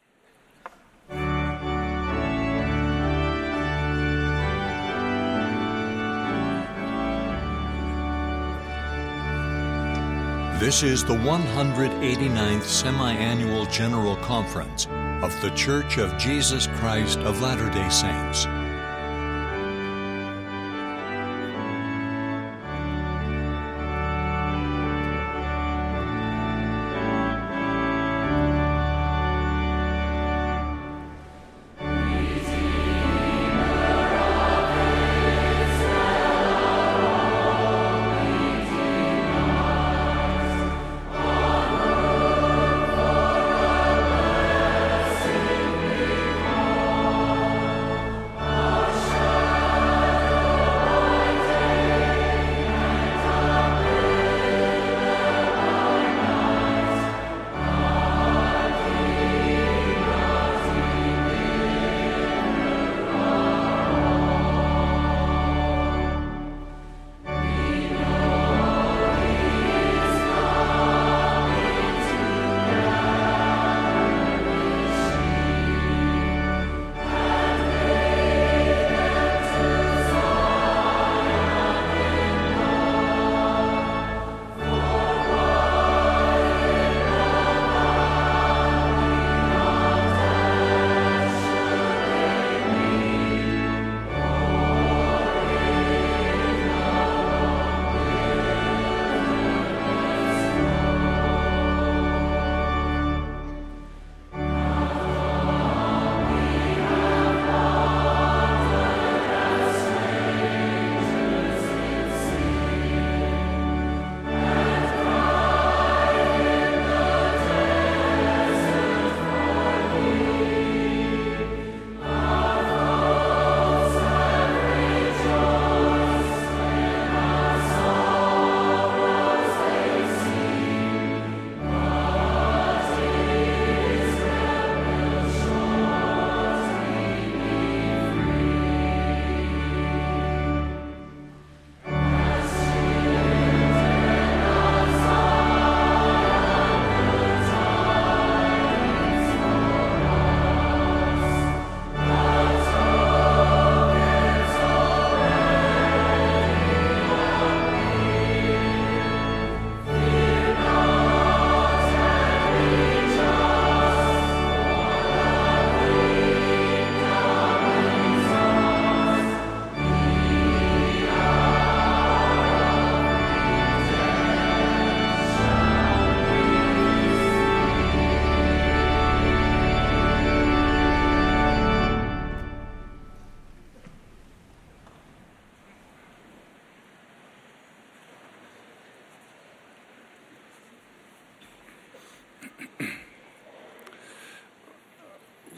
This is the 189th Semi-Annual General Conference of The Church of Jesus Christ of Latter-day Saints.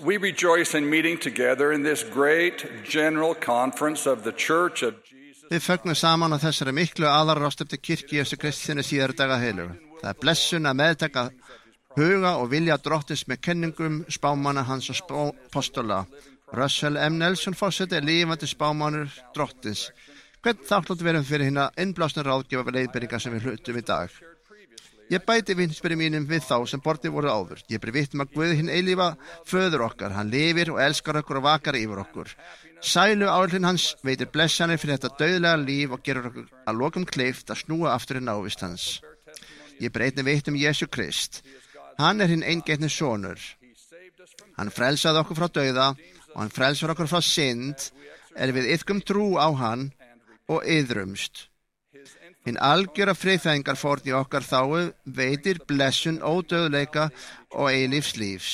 we rejoice in meeting together in this great general conference of the Church of Jesus. Við fögnum saman á þessari miklu aðalráðstefnu kirkju Jesú Krists þinni síðari daga heilugu. Það blessun að meðtaka huga og vilja drottins með kenningum spámanna hans og apostola. Russell M. Nelson forseti lifandi spámanur drottins. Hvern þakklátt verum fyrir hina innblásna ráðgjöf leiðbeiningar sem við hlutum í dag. Ég bæti vitnisburði mínum við þá sem bortið voru áður. Ég ber vitni að Guð hinn eilífa föður okkar. Hann lifir og elskar okkur og vakar yfir okkur. Sælu áhrifin hans veitir blessanir fyrir þetta dauðlega líf og gerur okkur að lokum kleift að snúa aftur í návist hans. Ég ber einnig vitni Jesú Krist. Hann hinn eingeitni sonur. Hann frelsaði okkur frá dauða og hann frelsar okkur frá synd við iðkum trú á hann og iðrumst. Hinn algjöra friðþægingarfórn í okkar þáu veitir blessun ódauðleika og eilífs lífs.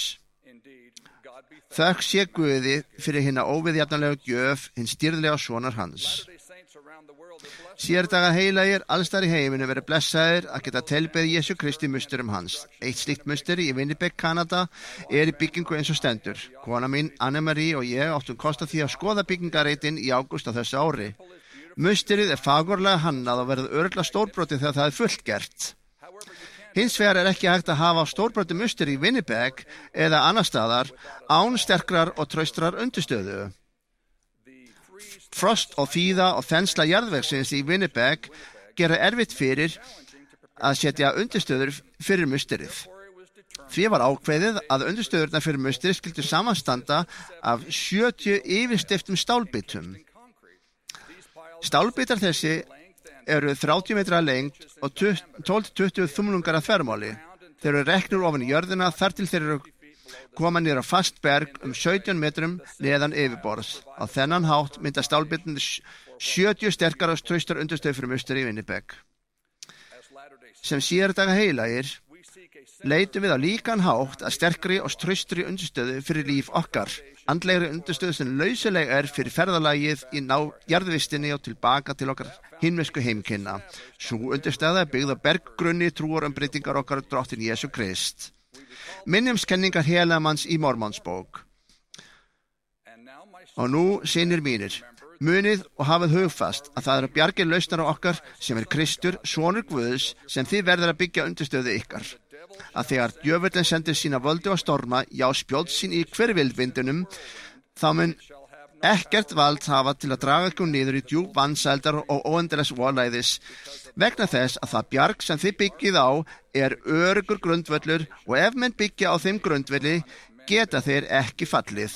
Þökk sé Guði fyrir hinna óviðjafnanlega gjöf hinn stýrðlega sonar hans. Síðardaga heilagir allstar í heiminu verið blessaðir að geta tilbeðið Jesú Kristi musterum hans. Eitt slíkt musteri í Winnipeg, Kanada í byggingu eins og stendur. Kona mín, Anne-Marie og ég áttum kosta því að skoða byggingareitin í ágúst á þessu ári. Musterið fagurlega hannað og verður örugglega stórbrotið þegar það fullgert. Hins vegar ekki hægt að hafa stórbrotið musteri í Winnipeg eða annar staðar án sterkrar og traustrar undirstöðu. Frost og þíða og þensla jarðvegsins í Winnipeg gera erfitt fyrir að setja undirstöður fyrir musterið. Því var ákveðið að undirstöðurnar fyrir musterið skyldu samanstanda af 70 yfirstiftum stálbitum. Stálbitar þessi eru 30 metra að lengd og 12-20 þumlungar að þvermáli. Þeir eru reknir ofan í jörðina þar til þeir eru koma niður á fast berg 17 metrum neðan yfirborðs. Á þennan hátt mynda stálbitin 70 sterkar og traustar undirstöður fyrir musteri í Winnipeg. Sem síðardaga heilagir leitum við á líkan hátt að sterkri og traustri undirstöðu fyrir líf okkar. Andlegri undirstöðu sem lausuleg fyrir ferðalagið í jarðvistinni og tilbaka til okkar himnesku heimkynna. Sú undirstöða byggð á berggrunni trúar breytingar okkar drottin Jesú Krist. Minnjumskenningar heilamanns í Mormonsbók. Og nú, synir mínir, munið og hafið hugfast að það bjargir lausnar á okkar sem Kristur, sonur Guðs, sem þið verður að byggja undirstöðu ykkar. Að þegar djöfullinn sendir sína völdu og storma, já spjót sín í hvirfilvindunum, þá mun ekkert vald hafa til að draga ykkur niður í djúp vansældar og óendilegs volæðis, vegna þess að það bjarg sem þið byggið á öruggur grundvöllur og ef menn byggja á þeim grundvelli geta þeir ekki fallið.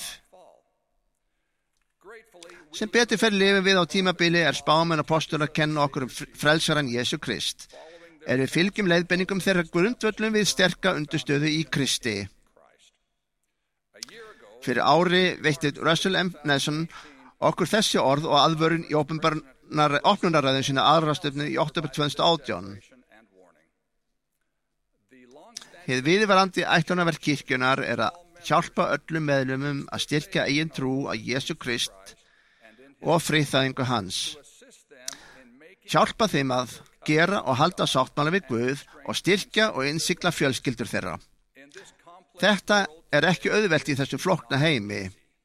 Sem betur fer lifum við á tímabili spámenn og apostolar að kenna okkur frelsaran Jesú Krist. Við fylgjum leiðbeiningum þeirra grundvöllum við sterka undirstöðu í Kristi. Fyrir ári veitti Russell M. Nelson okkur þessi orð og aðvörun í opnunarræðum sína aðalráðstefnu í október 2018. Hið viðvarandi ætlunarverk kirkjunnar að hjálpa öllum meðlumum að styrkja eigin trú á Jesú Krist og friðþægingu hans. Hjálpa þeim að gera og halda sáttmála við Guð og styrkja og innsigla fjölskyldur þeirra. Þetta ekki auðvelt í þessum flókna heimi.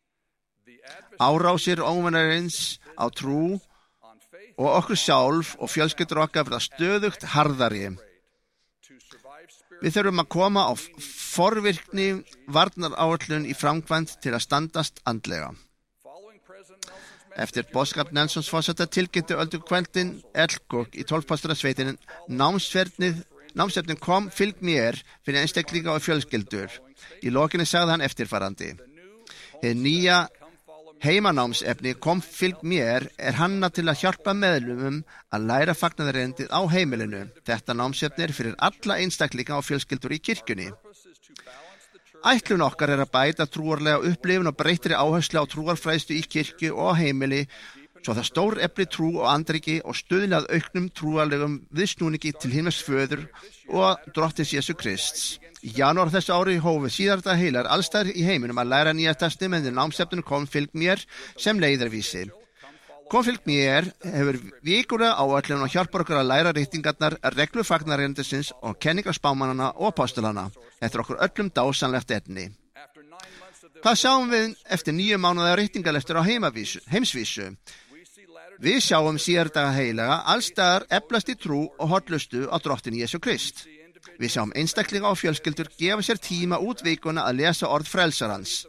Árásir óvinarins á trú og okkur sjálf og fjölskyldur okkar verða stöðugt harðari. Við þurfum að koma á forvirkni varnaráætlun í framkvæmd til að standast andlega. Eftir boðskap Nelsons forseta tilkynnti öldukveldin Elgok í 12-pastorasveitin námsefnin kom fylg mér fyrir einstaklinga og fjölskyldur. Í lokinni sagði hann eftirfarandi. Hið nýja heimanámsefni kom fylg mér hanna til að hjálpa meðlumum að læra fagnaðarerindið á heimilinu. Þetta námsefni fyrir alla einstaklinga og fjölskyldur í kirkjunni. Ætlun okkar að bæta trúarlega upplifun og breyttri áherslu á trúarfræðslu í kirkju og heimili, svo það stór efli trú og andriki og stuðlað auknum trúarlegum viðsnúningi til himnesks föður og drottins Jesú Krists. Í janúar þessu ári hófu síðardaga heilar allsstaðar í heiminum að læra Nýja testamentið en námsefninu kom fylg mér sem leiðarvísi. Kom fylg mér hefur vikulega áætlun og hjálpar okkur að læra rýtingarnar, reglur fagnaðarerindisins og kenningar spámannanna og apostolana. Þetta okkur öllum dásamlegt efni. Hvað sjáum við eftir 9 mánaða reytingalestur á heimsvísu? Við sjáum síðardaga heilaga allstaðar eflast í trú og hollustu á drottin Jesú Krist. Við sjáum einstaklinga og fjölskyldur gefa sér tíma út vikuna að lesa orð frelsarans.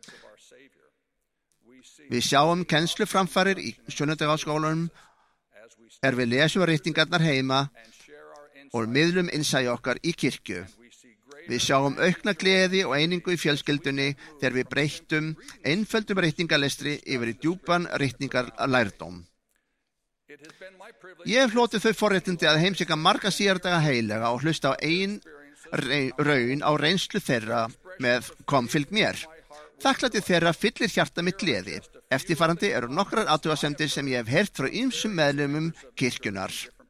Við sjáum kennslu framfarir í sunnudagaskólanum við lesum reytingarnar heima og miðlum innsæi okkar í kirkju. Við sjáum aukna gleði og einingu í fjölskyldunni þegar við breyttum einföldum reytingalestri yfir í djúpan reytingarlærdóm. Ég hef hlotið þau forréttindi að heimsækja marga síðardaga heilaga og hlusta á ein raun á reynslu þeirra með Kom fylg mér. Þakklæti þeirra fyllir hjarta mitt gleði. Eftirfarandi eru nokkrar athugasemdir sem ég hef heyrt frá ýmsum meðlimum kirkjunar.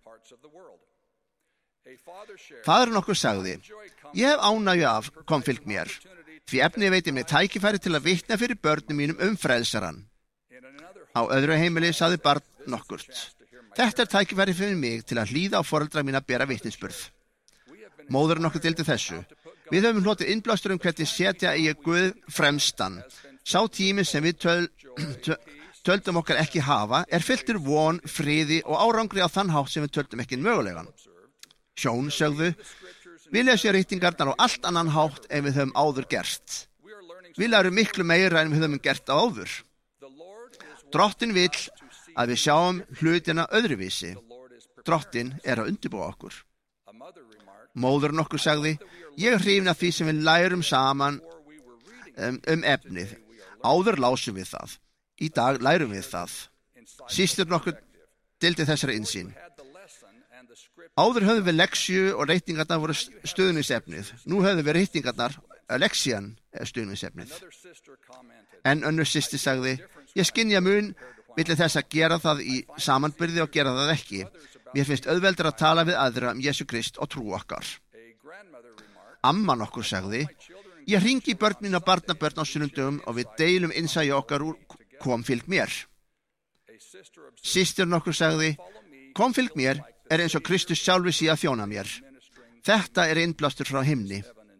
Faðirinn okkur sagði: Ég hef ánægju af Kom fylg mér, því efni veitir mér tækifæri til að vitna fyrir börnum mínum frelsaran. Á öðru heimili sagði barn nokkurt: Þetta tækifæri fyrir mig til að hlýða á foreldra mína bera vitnisburð. Móðurinn okkur deildi þessu: Við höfum hlotið innblástur hvernig setja eigi Guð fremstan. Sá tími sem við töldum okkar ekki hafa fylltur von, friði og árangri á þann hátt sem við töldum ekki mögulegan. Sjón sögðu: Við lesum reytingarnar á allt annan hátt en við höfum áður gert. Við lærum miklu meira en við höfum gert á áður. Drottin vill að við sjáum hlutina öðruvísi. Drottin að undirbúa okkur. Móðurinn okkur sagði: Ég hrifin af því sem við lærum saman efnið. Áður lásum við það. Í dag lærum við það. Systurinn okkur deildi þessari innsýn. Áður höfðum við leksju og reytingarnar voru stuðningsefnið. Nú höfðum við reytingarnar, leksjan stuðningsefnið. En önnur systir sagði: Ég skynja mun milli þess að gera það í samanbyrði og gera það ekki. Mér finnst auðveldur að tala við aðra Jesú Krist og trú okkar. Amman okkur sagði: Ég hringi börn mín og barnabörn á sunnundum og við deilum innsæi okkar úr Kom fylg mér. Systurinn okkur sagði: Kom fylg mér eins og Kristus sjálfur sé að þjóna mér. Þetta innblástur frá himni.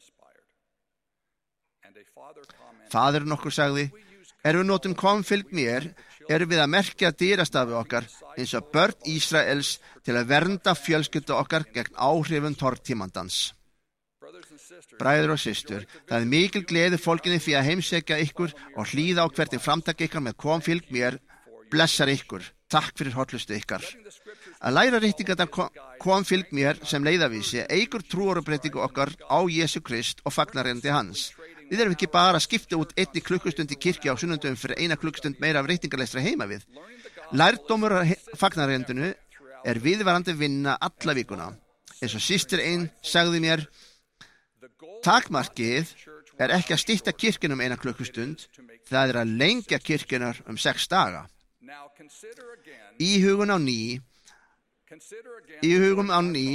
Faðirinn okkur sagði: Við notum Kom fylg mér við að merkja dýrastafi okkar eins og börn Ísraels til að vernda fjölskyldu okkar gegn áhrifum tortímandans. Bræður og systur, það mikil gleði fólkinni fyrir að heimsækja ykkur og hlýða á hvernig framtak ykkar með Kom fylg mér blessar ykkur. Takk fyrir hollustu ykkar. Að læra reytingarnar Kom fylg mér sem leiðavísi eykur trúarbreytingu okkar á Jesú Krist og fagnarendi hans. Við erum ekki bara að skipta út 1 klukkustund í kirkju á sunnundum fyrir 1 klukkustund meira af reytingarlestra heima við. Lærdómur af fagnarendinu viðvarandi vinna alla vikuna. Eins og systir einn sagði mér: Takmarkið ekki að stytta kirkjunum 1 klukkustund, það að lengja kirkjunar 6 daga. Íhugum á ný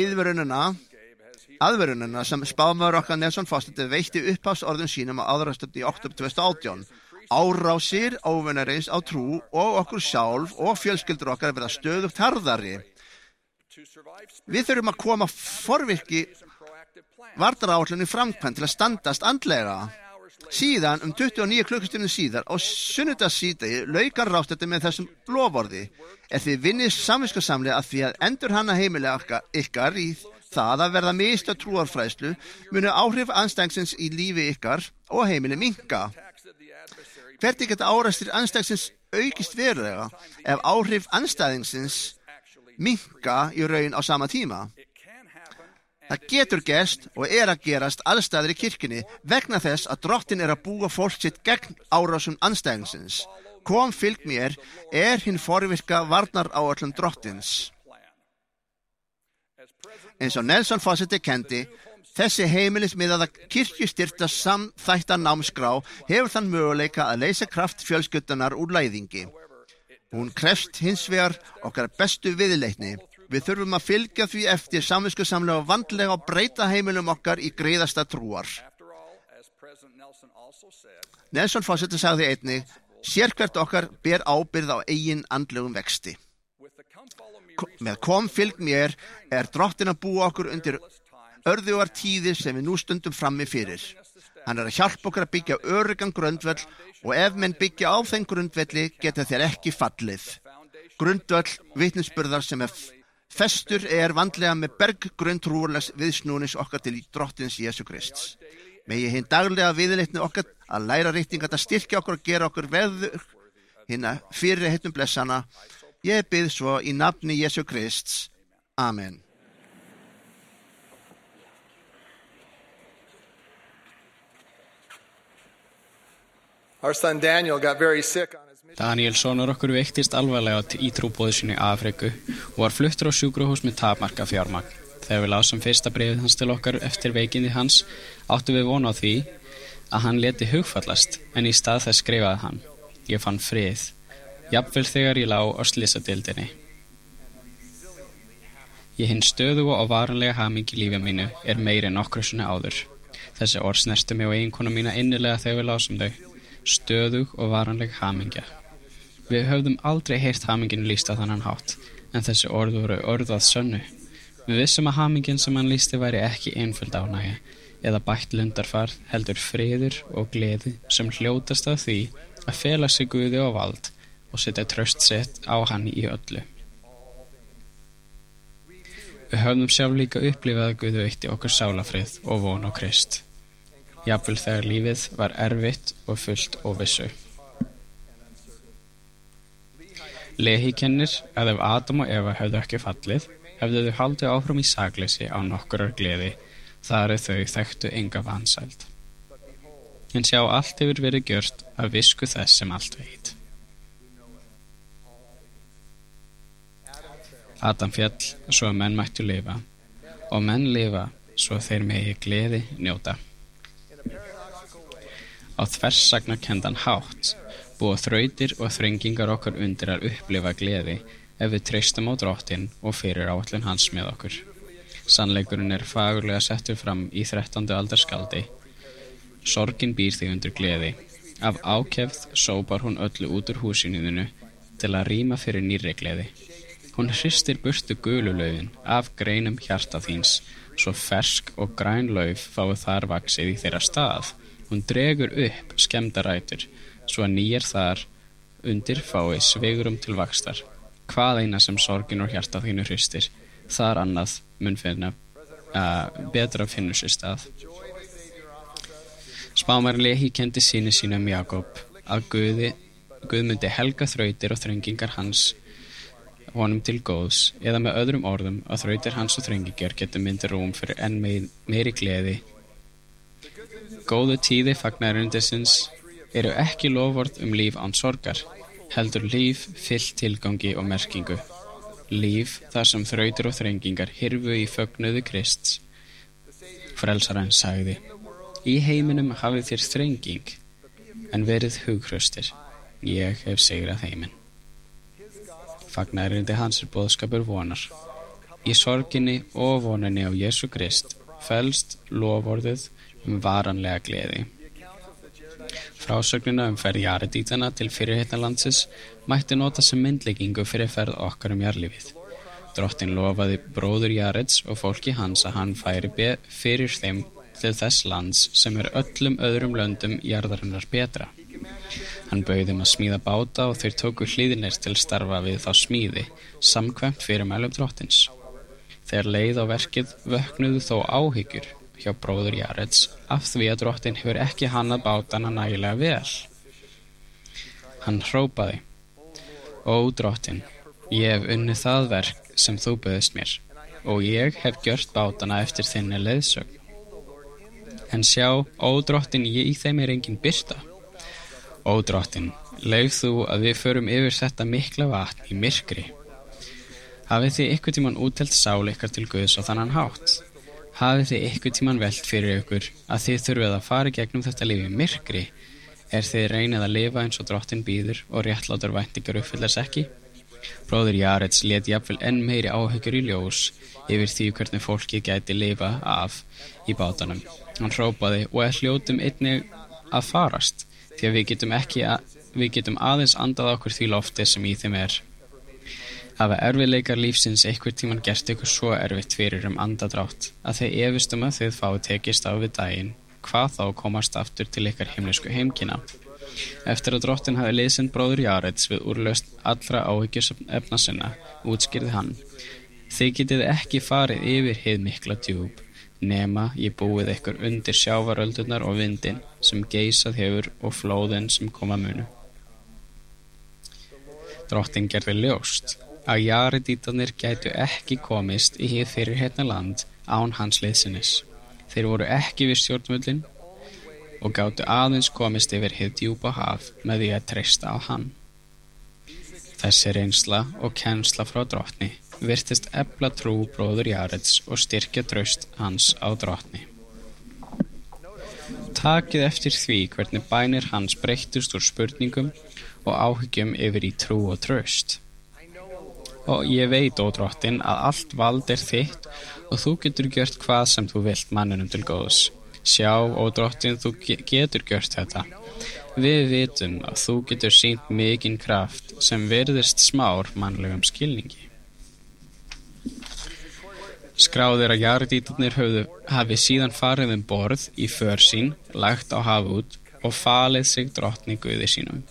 aðvörunina sem spámaður okkar Nelson Foster veitti upphafsorðum sínum á aðrastöfni í október 2018. Árásir óvinarins á trú og okkur sjálf og fjölskyldur okkar verða stöðugt harðari. Við þurfum að koma forvirki varnaráætlun í framkvæmd til að standast andlega. Síðan 29 klukkustundum síðar á sunnudagssíðdegi lauk hann ráðstefnu með þessum loforði: Þið vinnið samviskusamlega að því að endurhanna heimili ykkar í það að verða mistað trúarfræðslu munu áhrif andstæðingsins í lífi ykkar og heimili minnka. Hvernig geta árekstir andstæðingsins aukist verulega ef áhrif andstæðingsins minnka í raun á sama tíma? Það getur gerst og að gerast allstaðar í kirkjunni vegna þess að drottin að búa fólk sitt gegn árásum andstæðingsins. Kom fylg mér hinn forvirka varnaráætlun drottins. Eins og Nelson Foster kendi, þessi heimilismiðaða kirkjustyrta samþætta námskrá hefur þann möguleika að leysa kraft fjölskyldunar úr læðingi. Hún krefst hins vegar okkar bestu viðleitni. Við þurfum að fylgja því eftir samviskusamlega og vandlega og breyta heimilum okkar í greiðasta trúar. Nelson Foster sagði einnig: Sérhvert okkar ber ábyrgð á eigin andlegum vexti. Með Kom fylg mér drottin að búa okkur undir örðugar tíðir sem við nú stundum frammi fyrir. Hann að hjálpa okkur að byggja öruggan grundvöll og ef menn byggja á þeim grundvelli geta þeir ekki fallið. Grundvöll vitnisburðar sem festur vandlega með berggrunn trúarlegs viðsnúnings okkar til drottins Jesú Krists. Megi hinn daglega viðleitni okkar að læra reytingat að styrkja okkur og gera okkur veður hinna fyrirheitnum blessana. Ég bið svo í nafni Jesú Krists. Amen. Our son Daniel got very sick on his mission. Daniel sonur okkur veiktist alvarlega í trúboði sinni í Afríku og var fluttur á sjúkrahús með takmarkað fjármagn. Þegar við lásum fyrsta bréfið hans til okkar eftir veikindi hans, áttum við von á því að hann léti hugfallast, en í stað þess skrifaði hann: Ég fann frið, jafnvel þegar ég lá á slysadeildinni. Ég hinn stöðugu og varanlega hamingju í lífi mínu meiri en nokkru sinni áður. Þessi orð snertu mig og eiginkonu mína innilega þegar við lásum þau. Stöðug og varanleg hamingja. Við höfðum aldrei heyrt haminginu lýst á þannan hátt, en þessi orð voru orð að sönnu. Við vissum að hamingin sem hann lýsti væri ekki einföld ánægja eða bætt lundarfar, heldur friður og gleði sem hljótast af því að fela sig Guði á vald og setja traust sitt á hann í öllu. Við höfðum sjálf líka upplifað að Guði veitti okkur sálafrið og von á Krist. Jafnvel þegar lífið var erfitt og fullt óvissu. Lehi kennir að ef Adam og Eva hefðu ekki fallið, hefðu þau haldið áfram í sakleysi á nokkurrar gleði, þar þau þekktu enga vansæld. En sjá, allt hefur verið gjört af visku þess sem allt veit. Adam féll svo að menn mættu lifa, og menn lifa svo að þeir megi gleði njóta. Á þversagnarkenndan hátt búa þrautir og þrengingar okkar undir að upplifa gleði ef við treystum á Drottinn og fyrir áætlun hans með okkur. Sannleikurinn fagurlega settur fram í 13. aldar skáldi. Sorgin býr þig undir gleði. Af ákefð sópar hún öllu út úr húsinu til að rýma fyrir nýrri gleði. Hún hristir burtu gulu laufin af greinum hjarta þíns, svo fersk og græn lauf fái þar vaxið í þeirra stað. Hún dregur upp skemmdar rætur, svo að nýjar þar undir fái sveigrum til vaxtar. Hvað eina sem sorgin og hjarta þínu hristir, þar annað mun finna betra finnur sér stað. Spámarinn Lehi kenndi syni sínum Jakob að Guð myndi helga þrautir og þrengingar hans honum til góðs, eða með öðrum orðum að þrautir hans og þrengingar getur myndi rúm fyrir enn meiri gleði. Góðu tíði fagnaðarindisins ekki loforð líf án sorgar, heldur líf fyllt tilgangi og merkingu. Líf þar sem þrautir og þrengingar hyrfu í fögnuði Krists. Frelsarinn sagði: Í heiminum hafið þér þrenging, en verið hughröstir. Ég hef sigrað heiminn. Fagnaðarindi hans boðskapur vonar. Í sorginni og voninni á Jesú Krist felst loforðið varanlega gleði. Frásögnina ferð Jaredítana til fyrirheitnalandsins mætti nota sem myndlíkingu fyrir ferð okkar jarðlífið. Drottinn lofaði bróður Jareds og fólki hans að hann færi fyrir þeim til þess lands sem öllum öðrum löndum jarðarinnar betra. Hann bauð þeim að smíða báta og þeir tóku hlýðnir til starfa við þá smíði, samkvæmt fyrirmælum Drottins. Þegar leið á verkið vöknuðu þó áhyggjur hjá bróður Jareds af því að Drottinn hefur ekki hannað bátana nægilega vel. Hann hrópaði: Ó Drottinn, ég hef unnið það verk sem þú bauðst mér, og ég hef gjört bátana eftir þinni leiðsögn. En sjá, ó Drottinn, í þeim engin birta. Ó Drottinn, leyf þú að við förum yfir þetta mikla vatn í myrkri. Hafið þið einhvern tímann úttelt sál ykkar til Guðs á þannan hátt? Hafið þið einhvern tímann velt fyrir ykkur að þið þurfið að fara gegnum þetta líf í myrkri? Þið reynið að lifa eins og Drottinn býður og réttlátar væntingar uppfyllast ekki? Bróðir Jareds lét jafnvel enn meiri áhyggjur í ljós yfir því hvernig fólkið gæti lifa af í bátanum. Hann hrópaði: Og hljótum einnig að farast, því að við getum aðeins andað okkur því lofti sem í þeim Hafa erfiðleikar lífsins einhvern tímann gert ykkur svo erfitt fyrir andadrátt að þið efist að þið fáið tekist á við daginn hvað þá komast aftur til ykkar himnesku heimkynna. Eftir að Drottinn hafi liðsinn bróður Jareds við úrlausn allra áhyggjusefna sinna, útskýrði hann: Þið getið ekki farið yfir hið mikla djúp, nema ég búið ykkur undir sjávaröldurnar og vindinn sem geisað hefur og flóðin sem koma munu. Drottinn gerði ljóst að Jaredítarnir gætu ekki komist í hið fyrirheitna land án hans liðsinnis. Þeir voru ekki við stjórnvöldin og gátu aðeins komist yfir hið djúpa haf með því að treysta á hann. Þessi reynsla og kennsla frá Drottni virtist efla trú bróður Jareds og styrkja traust hans á Drottni. Takið eftir því hvernig bænir hans breyttust úr spurningum og áhyggjum yfir í trú og traust. Og ég veit, ó Drottinn, að allt vald þitt og þú getur gjört hvað sem þú vilt manninum til góðs. Sjá, ó Drottinn, þú getur gjört þetta. Við vitum að þú getur sýnt mikinn kraft sem virðist smár mannlegum skilningi. Skráðir að Jaredítarnir hafi síðan farið borð í för sín, lagt á haf út og falið sig Drottni Guði sínum.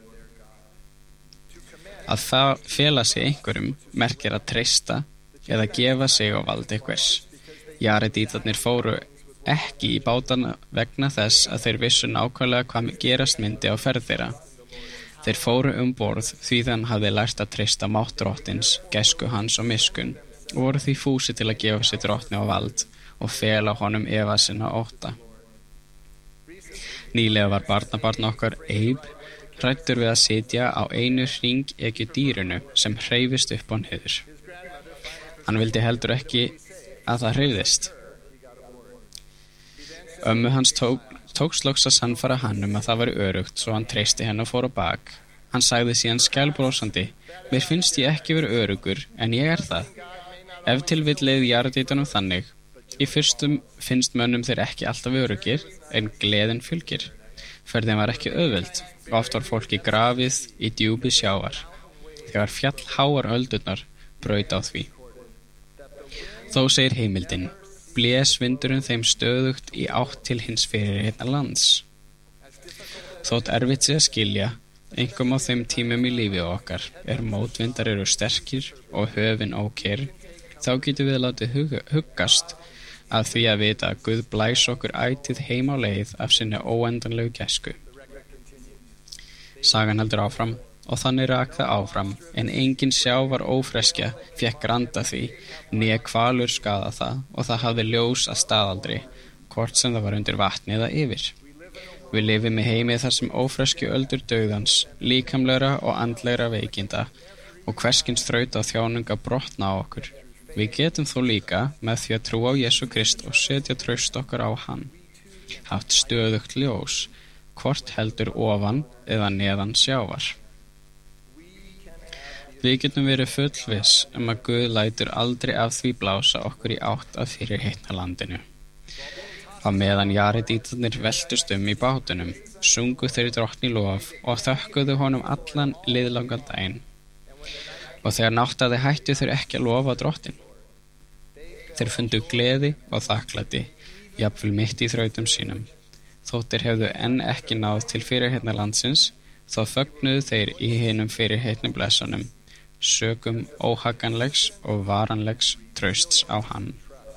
Að það fela sig einhverjum merkir að treysta eða gefa sig á vald einhvers. Jaredítarnir fóru ekki í bátana vegna þess að þeir vissu nákvæmlega hvað gerast myndi á ferð þeirra. Þeir fóru borð því þann hafði lært að treysta mátt Drottins, gæsku hans og miskunn og voru því fúsi til að gefa sig Drottni á vald og fela honum efa sinna ótta. Nýlega var barnabarn okkar Abe hræddur við að sitja á einu hringekju dýrinu sem hreyfist upp á niður. Hann vildi heldur ekki að það hreyfðist. Ömmu hans tókst loks að sannfæra hann að það væri öruggt, svo hann treysti henni og fór á bak. Hann sagði síðan skælbrosandi: Mér finnst ég ekki verið örugur, en ég það. Ef til vill leið Jaredítunum þannig. Í fyrstum finnst mönnum þeir ekki alltaf örugir, en gleðin fylgir. Ferðin var ekki auðveld. Oft var fólki grafið í djúpi sjávar. Þegar fjall háar öldurnar braut á því. Þó segir heimildin: blés vindurinn þeim stöðugt í átt til hins fyrirheitna lands. Þótt erfitt sé að skilja, einkum á þeim tímum í lífi okkar, mótvindar eru sterkir og höfin ókyrr, þá getum við látið huggast að því að vita að Guð blæs okkur ætíð heim á leið af sinni óendanlegu gæsku. Sagan heldur áfram og þannig rak það áfram, en engin sjávar ófreskja fékk granda því, né hvalur skaða það, og það hafði ljós að staðaldri, hvort sem það var undir vatni eða yfir. Við lifum í heimi þar sem ófreskju öldur dauðans, líkamlegra og andlegra veikinda, og hverskins þraut á þjánunga brotna á okkur. Við getum þó líka, með því að trúa á Jesú Krist og setja traust okkar á hann, haft stöðugt ljós, hvort heldur ofan eða neðan sjávar. Við getum verið fullviss að Guð lætur aldrei af því blása okkur í átt að fyrirheitna landinu. Á meðan Jaredítarnir veltust í bátunum, sungu þeir Drottni lof og þökkuðu honum allan liðlangan daginn. Og þegar náttaði hættu þeir ekki að lofa Drottinn. Þeir fundu gleði og þakklæti, jafnvel mitt í þrautum sínum. Þótt þeir hefðu enn ekki náð til fyrirheitna landsins, þá fögnuðu þeir í hinum fyrirheitnum blessunum, sökum óhaganlegs og varanlegs trausts á hann.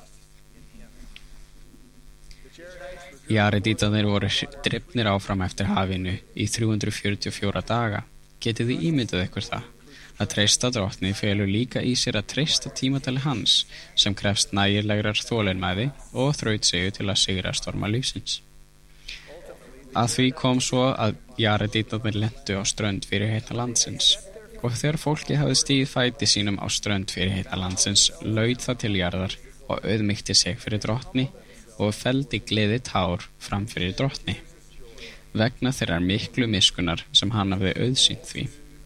Jaredítarnir voru drifnir áfram eftir hafinu í 344 daga. Getið þið ímyndað ykkur það? Að treysta Drottni felur líka í sér að treysta tímatali hans, sem krefst nægilegrar þolinmæði og þrautseigju til að sigra storma lífsins. Að því kom svo að Jaredítarnir lentu á strönd fyrirheitna landsins, og þegar fólki hafði stigið fæti sínum á strönd fyrirheitna landsins, laut það til jarðar og auðmýkti sig fyrir Drottni og felldi gleði tár fram fyrir Drottni, vegna þeirrar miklu miskunnar sem hann hafði auðsýnt því.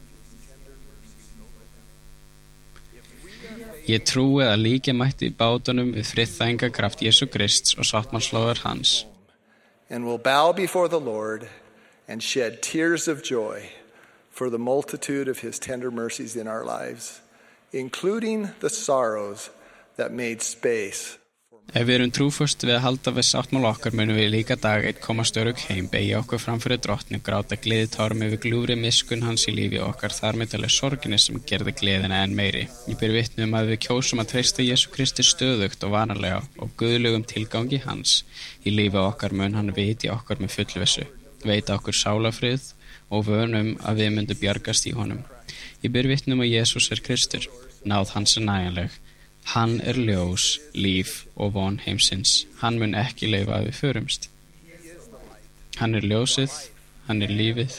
Ég trúi að líka mætti bátunum við friðþægingarkraft Jesú Krists og sáttmálslóðar hans. And will bow before the Lord and shed tears of joy for the multitude of his tender mercies in our lives, including the sorrows that made space for Ef við erum trúföst við að halda við sáttmála okkar munum við líka dag einn komast örugg heim, beygja okkur fram fyrir drottni, gráta gleðitárum yfir gljúfri miskunn hans í lífi okkar, þar með talið sorginni sem gerði gleðina enn meiri. Ég ber vitni að við kjósum að treysta Jesú Kristi stöðugt og vanalega og guðlegum tilgangi hans. Í lífi okkar mun hann viti okkar með fullvissu, veita okkur sálafrið og vönum að við myndum bjargast í honum. Ég ber vitni að Jesús Kristur, náð hans nægjanleg. Hann ljós, líf og von heimsins. Hann mun ekki leyfa að við förumst. Hann ljósið, hann lífið.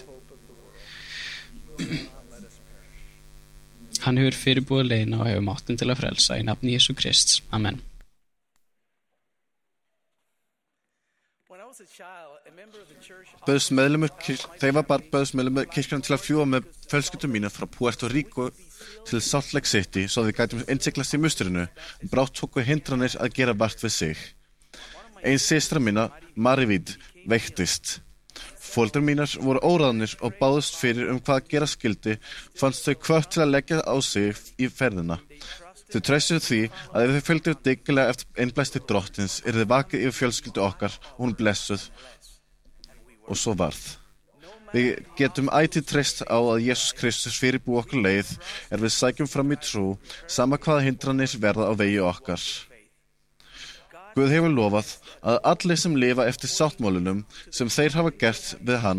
Hann hefur fyrirbúið leiðina og hefur máttinn til að frelsa í nafni Jesú Krists. Amen. Þegar var bara bauðsmeðlumur kirkjunum til að fljúga með fjölskyldum mínu frá Puerto Rico til Salt Lake City svo að við gætum innsiglast í mustrinu, en brátt tóku hindranir að gera vart við sig. Ein systra mína, Marivid, veiktist. Foreldrar mínar voru óráðnir og báðust fyrir hvað gera skyldi, fannst þau hvött til að leggja á sig í ferðina. Þau treystuðu því að ef þau fylgdu dyggilega eftir einblæsti drottins yrði vakið yfir fjölskyldu okkar og hún blessuð. Og svo varð. Við getum ætíð treyst á að Jesús Kristus fyrirbúi okkur leið við sækjum fram í trú, sama hvaða hindranir verða á vegi okkar. Guð hefur lofað að allir sem lifa eftir sáttmálunum sem þeir hafa gert við hann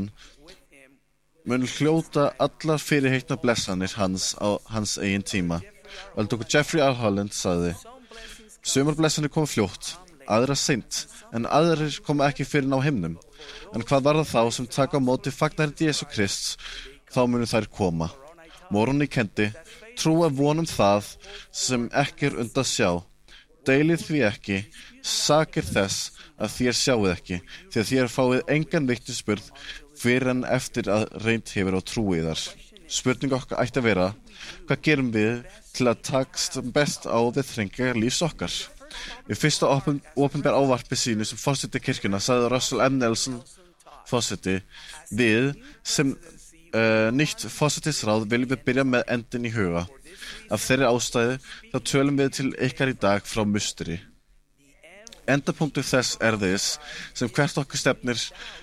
mun hljóta allar fyrirheitna blessanir hans á hans eigin tíma. Öldungur Jeffrey R. Holland sagði: sumar blessanir koma fljótt, aðra seint, en aðrir koma ekki fyrr en á himnum. En hvað var það þá sem taka á móti fagnaði Jesú Krists, þá munu þær koma. Moroni kendi, trúa vonum það sem ekki undan sjá. Deilið því ekki, sakir þess að þér sjáið ekki, því að þér fáið engan vitnisburð fyrr en eftir að reynt hefur á trúi þar. Spurning okkar ætti að vera, hvað gerum við til að takast best á við þrengingar lífs okkar? Í fyrsta opinber ávarpi sínu sem forseti kirkjuna sagði Russell M. Nelson forseti: við sem nýtt forsetisráð viljum við byrja með endin í huga. Af þeirri ástæðu þá tölum við til ykkar í dag frá musteri. Endapunktur þess þess sem hvert okkar stefnir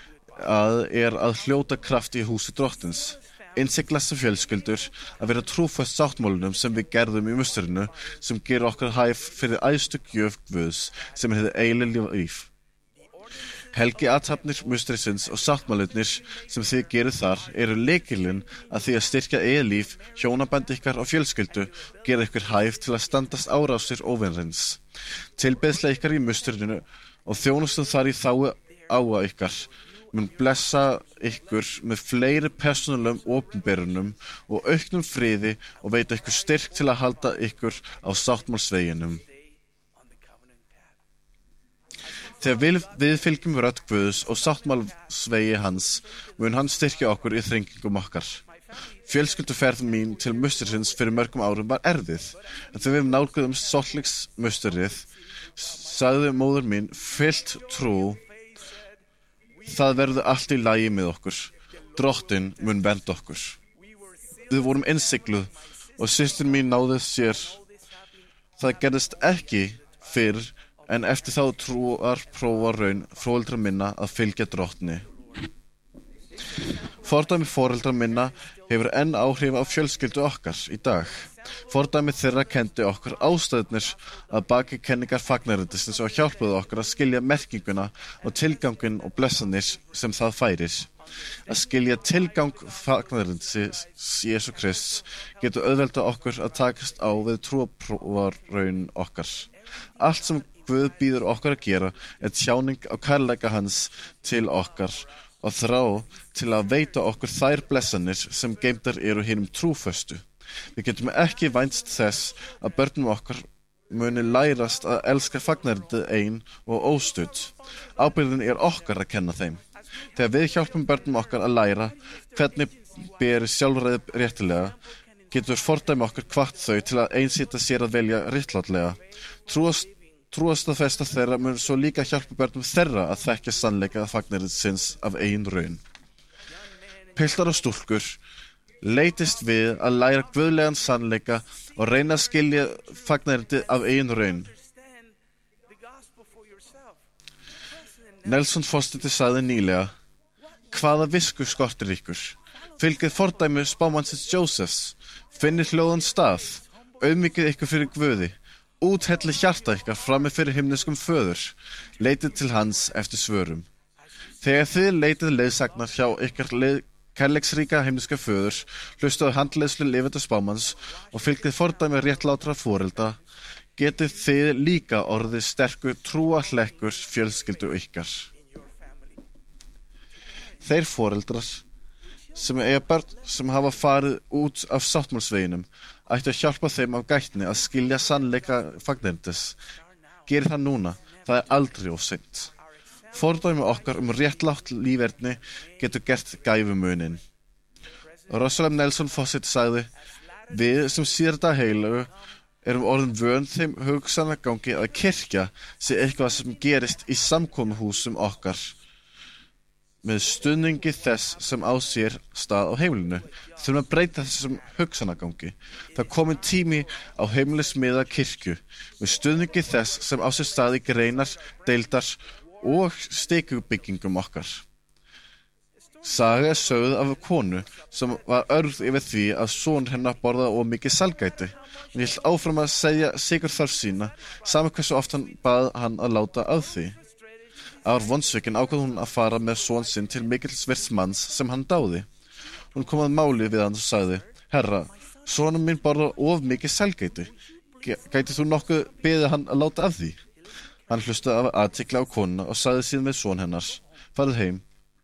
að hljóta kraft í húsi drottins. Innsiglast sem fjölskyldur að vera trúföst sáttmálunum sem við gerðum í musterinu sem gerir okkar hæf fyrir æðstu gjöf Guðs sem hefði eiginlega líf. Helgi athafnir musterisins og sáttmálunir sem þið gerir þar eru lykilinn að því að styrkja eigið líf, hjónaband ykkar og fjölskyldu gera ykkur hæf til að standast árásir óvinrins. Tilbeiðsla ykkar í musterinu og þjónustu þar í þágu áa ykkar mun blessa ykkur með fleiri persónulegum opinberunum og auknum friði og veita ykkur styrk til að halda ykkur á sáttmálsveginum. Þegar við fylgjum rödd Guðs og sáttmálsvegi hans, mun hann styrkja okkur í þrengingum okkar. Fjölskylduferð mín til musterisins fyrir mörgum árum var erfið, en þegar við nálguðumst Salt Lake musterið, sagði móður mín fyllt trú: það verður allt í lagi með okkur. Drottinn mun vernda okkur. Við vorum innsigluð og systir mín náði sér. Það gerðist ekki fyrr en eftir þá prófa raun foreldra minna að fylgja drottni. Fordæmi foreldra minna hefur enn áhrif á fjölskyldu okkar í dag. Fordæmi þeirra kendi okkur ástæðnir að baki kenningar fagnarindisins og hjálpuðu okkur að skilja merkinguna og tilgangin og blessanir sem það færir. Að skilja tilgang fagnarindisins Jesú Krists getur auðvelda okkur að takast á við trúarraun okkar. Allt sem Guð býður okkur að gera tjáning á kærleika hans til okkar og þrá til að veita okkur þær blessanir sem geymdar eru hinum trúföstu. Við getum ekki vænst þess að börnum okkar muni lærast að elska fagnarindið ein og óstudd. Ábyrgðin okkar að kenna þeim. Þegar við hjálpum börnum okkar að læra hvernig beri sjálfræði réttilega, getur fordæmi okkar hvatt þau til að einsýta sér að velja réttlátlega. Trúarstaðfesta þeirra mun svo líka hjálpa börnum þeirra að þekkja sannleika fagnarins af eigin raun. Piltar og stúlkur, leitist við að læra guðlegan sannleika og reyna að skilja fagnarindið af eigin raun. Nelson forseti sagði nýlega: hvaða visku skortir ykkur? Fylgið fordæmi spámannsins Jósefs, finnið hljóðan stað, auðmýkið ykkur fyrir Guði, úthelli hjarta ykkar frammi fyrir himneskum föður, leitið til hans eftir svörum. Þegar þið leitið leiðsagnar hjá ykkar kærleiksríka himneska föður, hlustuðu handleiðslu lifandi spámanns og fylgið fordæmi réttlátra forelda, getið þið líka orðið sterkur trúarhlekkur fjölskyldu ykkar. Þeir foreldrar sem eiga börn sem hafa farið út af sáttmálsveginum ættu að hjálpa þeim af gætni að skilja sannleika fagnirndis. Gerið það núna, það aldrei of seint. Fordæmi okkar réttlátt líferni getur gert gæfumuninn. Russell M. Nelson forseti sagði: við sem síðar heilagu erum orðin vön þeim hugsanagangi að kirkja sé eitthvað sem gerist í samkomuhúsum okkar með stuðningi þess sem á sér stað á heimilinu. Þurfum að breyta þessum hugsanagangi. Það kominn tími á heimilismiða kirkju með stuðningi þess sem á sér stað í greinar, deildar og stikubyggingum okkar. Saga sögð af konu sem var örð yfir því að son hennar borðaði of mikið sælgæti. Hún hélt áfram að segja sigur þarf sína, sama hversu oft hann bað hann að láta af því. Ár vonsvikin ákvað hún að fara með son sinn til mikilsvirts manns sem hann dáði. Hún kom að máli við hann og sagði: herra, sonum minn borðar of mikið sælgæti. Gæti þú nokkuð beðið hann að láta af því? Hann hlustaði af athygli á konuna og sagði síðan við son hennars: farið heim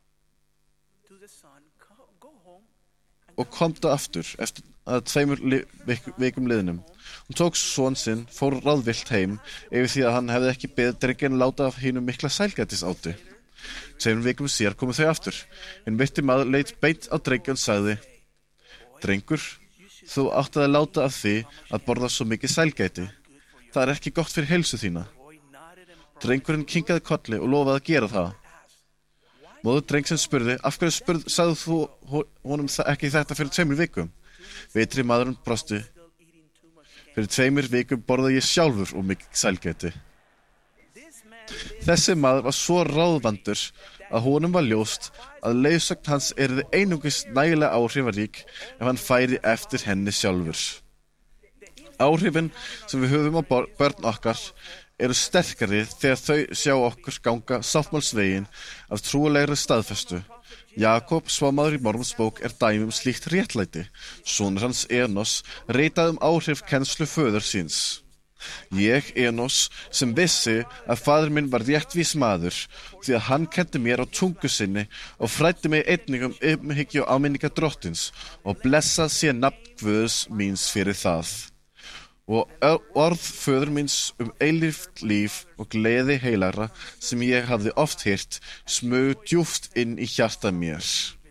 og komdu aftur eftir að 2 vikum liðnum. Hún tók son sinn, fór ráðvillt heim yfir því að hann hefði ekki beðið drenginn láta af hinu mikla sælgætisáti. 2 vikum síðar komu þau aftur. Hinn virti maður leit beint á drenginn og sagði: drengur, þú átti að láta af því að borða svo mikið sælgæti. Það ekki gott fyrir heilsu þína. Drengurinn kinkaði kolli og lofaði að gera það. Móður drengsins spurði: af hverju sagði þú honum ekki þetta fyrir 2 vikum? Vitri maðurinn brosti: fyrir 2 vikum borðaði ég sjálfur og mikið sælgæti. Þessi maður var svo ráðvandur að honum var ljóst að leiðsögn hans yrði einungis nægilega áhrifarík ef hann færi eftir henni sjálfur. Áhrifin sem við höfum á börn okkar eru sterkari þegar þau sjá okkur ganga sáttmálsveginn af trúalegri staðfestu. Jakob, svámaður í Mormonsbók, dæmi slíkt réttlæti. Sonur hans Enos ritaði áhrif kennslu föður síns. Ég, Enos, sem vissi að faðir minn var réttvís maður, því að hann kenndi mér á tungu sinni og fræddi mig einnig umhyggju og áminninga drottins, og blessað sé nafn Guðs míns fyrir það. Og orð föður míns eilíft líf og gleði heilagra sem ég hafði oft heyrt smugu djúpt inn í hjarta mér.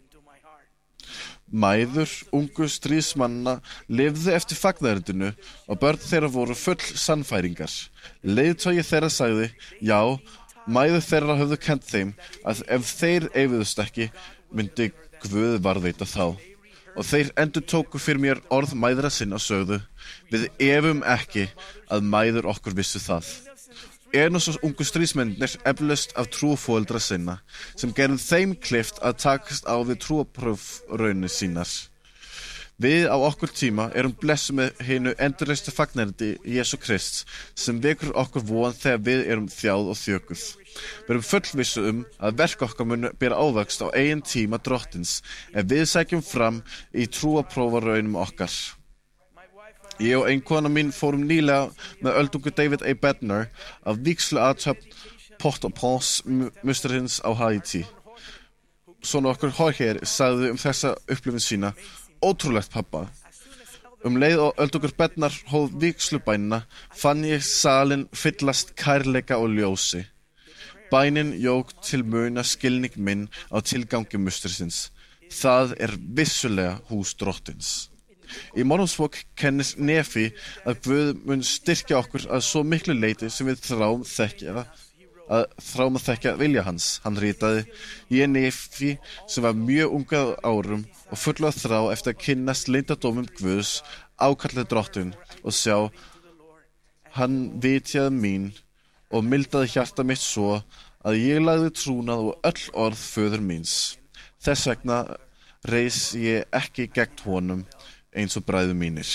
Mæður ungu stríðsmanna lifðu eftir fagnaðarindinu og börn þeirra voru full sannfæringar. Leiðtogi þeirra sagði: já, mæður þeirra höfðu kennt þeim að ef þeir eifuðust ekki, myndi Guð varðveita þá. Og þeir endurtóku fyrir mér orð mæðra sinna og sögðu: við efum ekki að mæður okkur vissu það. Enos og ungu stríðsmennir eflaust af trúforeldra sinna, sem gerðu þeim kleift að takast á við trúarprófraunir sínar. Við á okkur tíma erum blessuð með hinu endurreistu fagnarindi Jesú Krists, sem vekur okkur von þegar við erum þjáð og þjökuð. Við erum fullvissu að verk okkar munu bera ávöxt á eigin tíma drottins, ef við sækjum fram í trúarprófaraunum okkar. Ég og einkona mín fórum nýlega með öldungu David A. Bednar af vígsluathöfn Port-au-Prince mustarins á Haiti. Svona okkur Jorge sagði þessa upplifun sína: ótrúlegt, pappa. Leið og öldungur Bednar hóð vígslubænina fann ég salin fyllast kærleika og ljósi. Bænin jók til muna skilning minn á tilgangi mustursins. Það vissulega hús drottins. Í Mormonsbók kennir Nefi að Guð mun styrkja okkur að svo miklu leyti sem við þráum að þekkja vilja hans. Hann ritaði: ég Nefi, sem var mjög unga árum og full af þrá eftir að kynnast leyndardómum Guðs, ákallaði drottinn, og sjá, hann vitjaði mín og mildaði hjarta mitt svo að ég lagði trúnað og öll orð föður míns. Þess vegna reis ég ekki gegn honum eins og bræður mínir.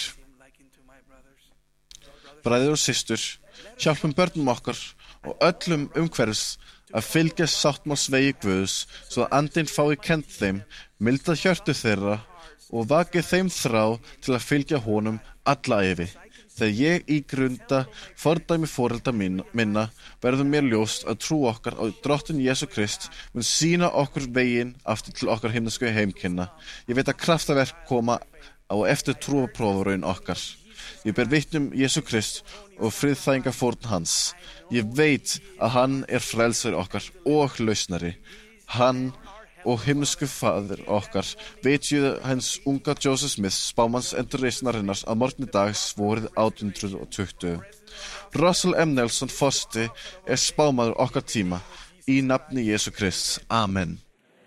Bræður og systur, hjálpum börnum okkar og öllum umhverfis að fylgja sáttmálsvegi Guðs svo að andinn fái kennt þeim, mildað hjörtu þeirra og vakið þeim þrá til að fylgja honum alla ævi. Þegar ég ígrunda fordæmi forelda minna verður mér ljóst að trú okkar á Drottinn Jesú Krist mun sýna okkur veginn aftur til okkar himnesku heimkynna. Ég veit að kraftaverk koma á eftir trúarprófraun okkar. Ég ber vitni Jesú Krist og friðþægingarfórn hans. Ég veit að hann frelsari okkar og lausnari. Hann og himnesku faðir okkar vitjuðu hans unga Joseph Smith, spámanns endurreisnarinnar að morgni dags vorið 1820. Russell M. Nelson forseti spámaður okkar tíma í nafni Jesú Krists. Amen.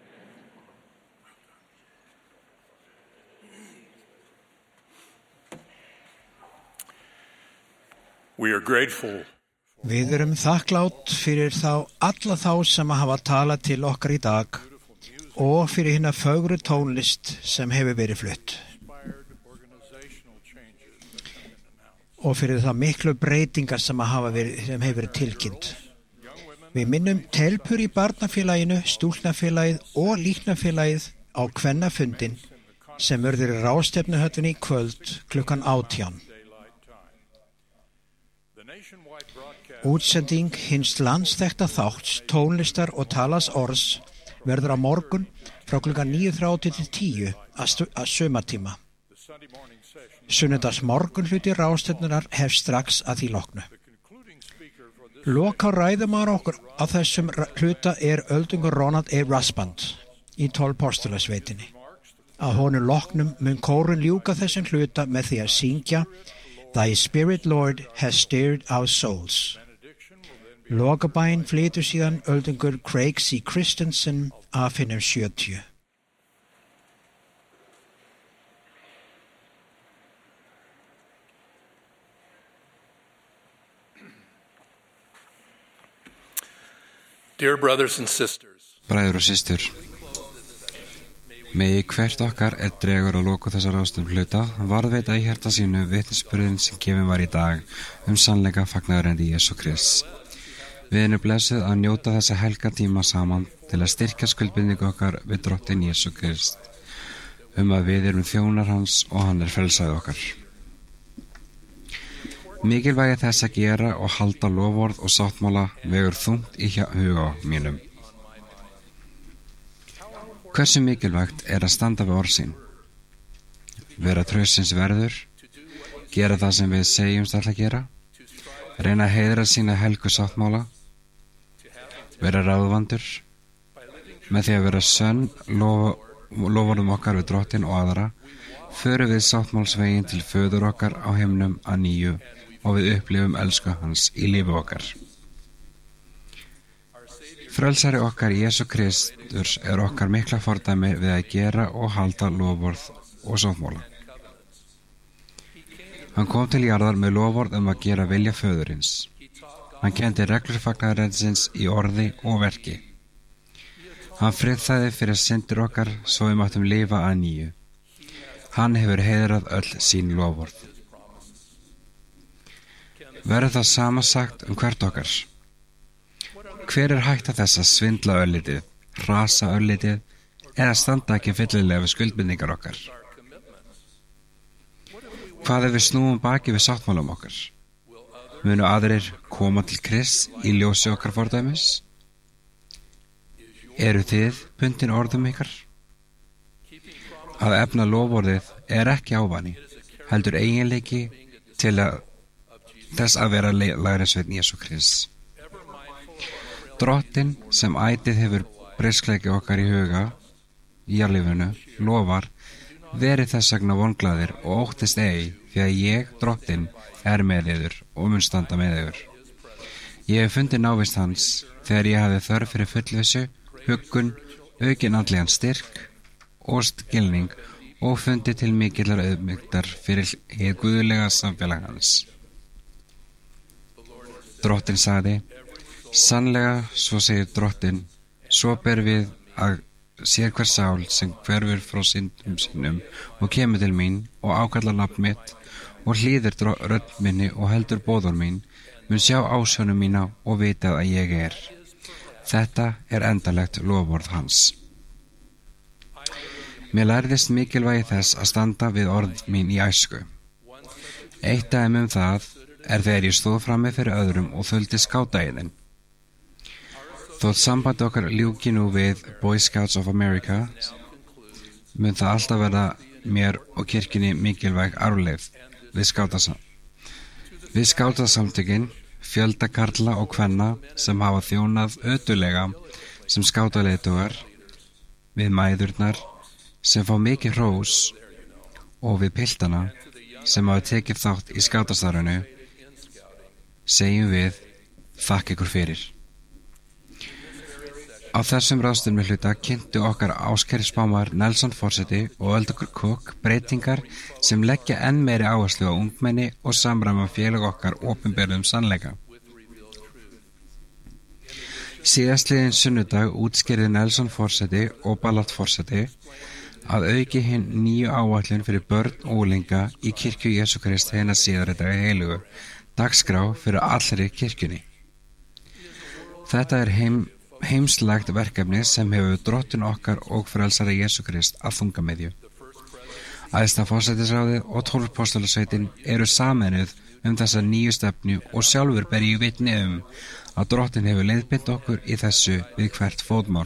We are grateful. Við erum þakklátt fyrir alla þá sem hafa talað til okkar í dag og fyrir hina fögru tónlist sem hefur verið flutt og fyrir það miklu breytingar sem hefur verið tilkynnt. Við minnum telpur í barnafélaginu, stúlknafélagið og líknafélagið á kvennafundin sem verður í ráðstefnuhöllinni í kvöld klukkan 18. Útsending hins landsþekkta þátts, tónlistar og talas orðs verður á morgun frá klukkan 9:30 til 10 að sumartíma. Sunnudags morgunhluti ráðstefnunnar hefst strax að því loknu. Loka ræðumaður okkur á þessum hluta öldungur Ronald A. Rasband í 12 postulasveitinni. Að honum loknum mun kórun ljúka þessum hluta með því að syngja Thy Spirit, Lord, has stirred our souls. Lokabæn flytur síðan öldungur Craig C. Christensen af hinum 70. Dear brothers and sisters. Bræður og systur, megi hvert okkar dregur að loka þessar ráðstefnu hluta varðveita í hjarta sínu vitnisburðinn sem gefinn var í dag sannleika fagnaðarendi Jesú Krists. Við erum blessuð að njóta þessa helga tíma saman til að styrkja skuldbindingu okkar við Drottinn Jesú Krist að við erum þjónar hans og hann frelsaði okkar. Mikilvægi þess að gera og halda loforð og sáttmála vegur þungt í huga mínum. Hversu mikilvægt að standa við orð sín, vera traustsins verður, gera það sem við segjumst ætla að gera, reyna að heiðra sína helgu sáttmála, vera ráðvandur, með því að vera sönn loforðum okkar við Drottinn og aðra, förum við sáttmálsveginn til föður okkar á himnum að nýju og við upplifum elsku hans í lífi okkar. Frelsari okkar Jesú Kristur okkar mikla fordæmi við að gera og halda loforð og sáttmála. Hann kom til jarðar með loforð að gera vilja föðurins. Hann kenndi reglur fagnaðarendsins í orði og verki. Hann friðþæði fyrir syndir okkar svo við máttum lifa að nýju. Hann hefur heiðrað öll sín loforð. Verður það sama sagt hvert okkar? Hver hætta þess að svindla örlítið, hrasa örlítið eða standa ekki fyllilega við skuldbindingar okkar? Hvað við snúum baki við sáttmálum okkar? Munu aðrir koma til Krists í ljósi okkar fordæmis? Eru þið bundin orðum ykkar? Að efna loforðið ekki ávani, heldur eiginleiki til þess að vera lærisveinn Jesú Krists. Drottinn sem ætíð hefur briskleiki okkar í huga í lífinu lofar verið þess vegna vonglaðir og óttist ei því að ég, Drottinn, með yður og mun standa með yður. Ég hef fundið návist hans þegar ég hafði þörf fyrir fullvissu, huggun, aukinn andlegan styrk og skilning og fundið til mikillar auðmýktar fyrir hið guðlega samfélag hans. Drottinn sagði: Sannlega, svo segir Drottinn, svo ber við að sér hver sál sem hverfur frá syndum sínum og kemur til mín og ákallar nafn mitt og hlýðir rödd minni og heldur boðor mín, mun sjá ásjónum mína og vitað að ég er. Þetta er endanlegt loforð hans. Mér lærðist mikilvægi þess að standa við orð mín í æsku. Eitt dæmi það er þegar ég stóð frammi fyrir öðrum og þuldi skátaiðin. Þótt samband okkar ljúki nú við Boy Scouts of America, mun það alltaf verða mér og kirkjunni mikilvæg arfleifð við skátasamtökin, fjölda karla og kvenna sem hafa þjónað ötulega sem skátaleiðtogar, við mæðurnar sem fá mikið hrós og við piltana sem hafa tekið þátt í skátastarfinu, segjum við þakka ykkur fyrir. Á þessum ráðstefnu hluta kynntu okkar áskæri spámaður Nelson forseti og Öldukur Cook breytingar sem leggja enn meiri áherslu á ungmenni og samræma félag okkar opinberuðum sannleika. Síðastliðinn sunnudag útskýrði Nelson forseti og Ballard forseti að auki hinn nýju áætlun fyrir börn og unglinga í kirkju Jesú Krist hina síðari daga heilugu, dagskrá fyrir allri kirkjunni. Þetta er heimslagt verkefni sem hefur Drottinn okkar og frelsara Jesú Krist að þungamiðju. Æðsta forsætisráðið og 12 postulasveitin eru sameinuð þessa nýju stefnu og sjálfur ber ég vitni að Drottinn hefur leiðbeint okkur í þessu við hvert fótmál.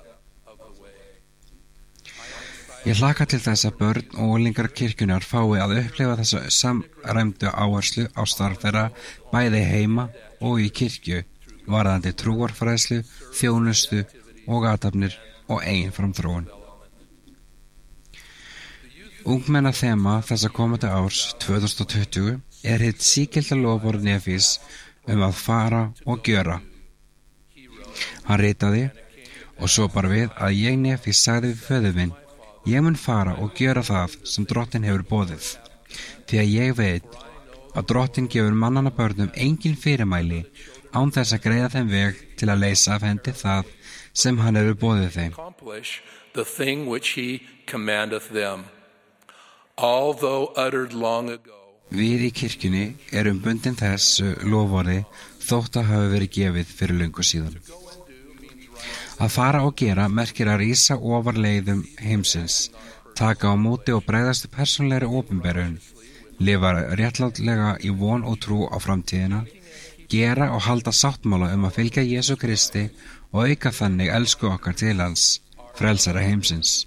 Ég hlakka til þess að börn og unglingar kirkjunar fái að upplifa þessa samræmdu áherslu á starf þeirra bæði heima og í kirkju, varðandi trúarfræðslu, þjónustu og athafnir og eigin framþróun. Ungmenna þema þessa komandi árs 2020 er hitt sígilda loforð Nefís að fara og gjöra. Hann ritaði, og svo bar við að ég Nefís sagði við föður minn, ég mun fara og gjöra það sem Drottinn hefur boðið, því að ég veit að Drottinn gefur mannanna börnum engin fyrirmæli án þess að greiða þeim veg til að leysa af hendi það sem hann hefur boðið þeim. Við í kirkjunni erum bundin þessu loforði þótt að hafa verið gefið fyrir löngu síðan. Að fara og gera merkir að rísa ofar leiðum heimsins, taka á móti og bregðast persónlegri opinberun, lifa réttlátlega í von og trú á framtíðina, gera og halda sáttmála að fylgja Jesú Kristi og auka þannig elsku okkar til hans, frelsara heimsins.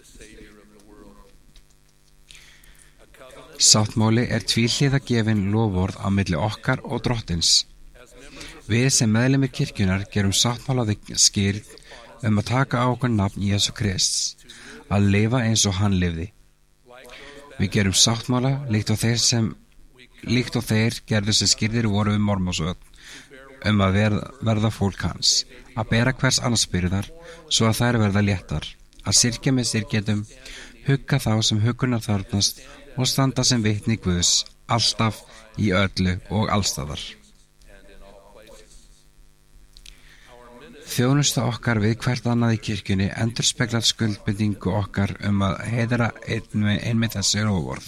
Sáttmáli er tvíhliða gefin loforð á milli okkar og Drottins. Við sem meðlimir kirkjunar gerum sáttmála við skýrð að taka á okkur nafn Jesú Krists, að lifa eins og hann lifði. Við gerum sáttmála líkt og þeir gerðu sem skýrðir voru við Mormónsvötn að verða fólk hans, að bera hvers annars byrðar svo að þær verða léttar, að syrkja með syrgjetum, hugga þá sem huggunar þarfnast og standa sem vitni Guðs, alltaf, í öllu og allstaðar. Þjónusta okkar við hvert annað í kirkjunni endurspeglar skuldbindingu okkar að heiðra einmitt þessi loforð.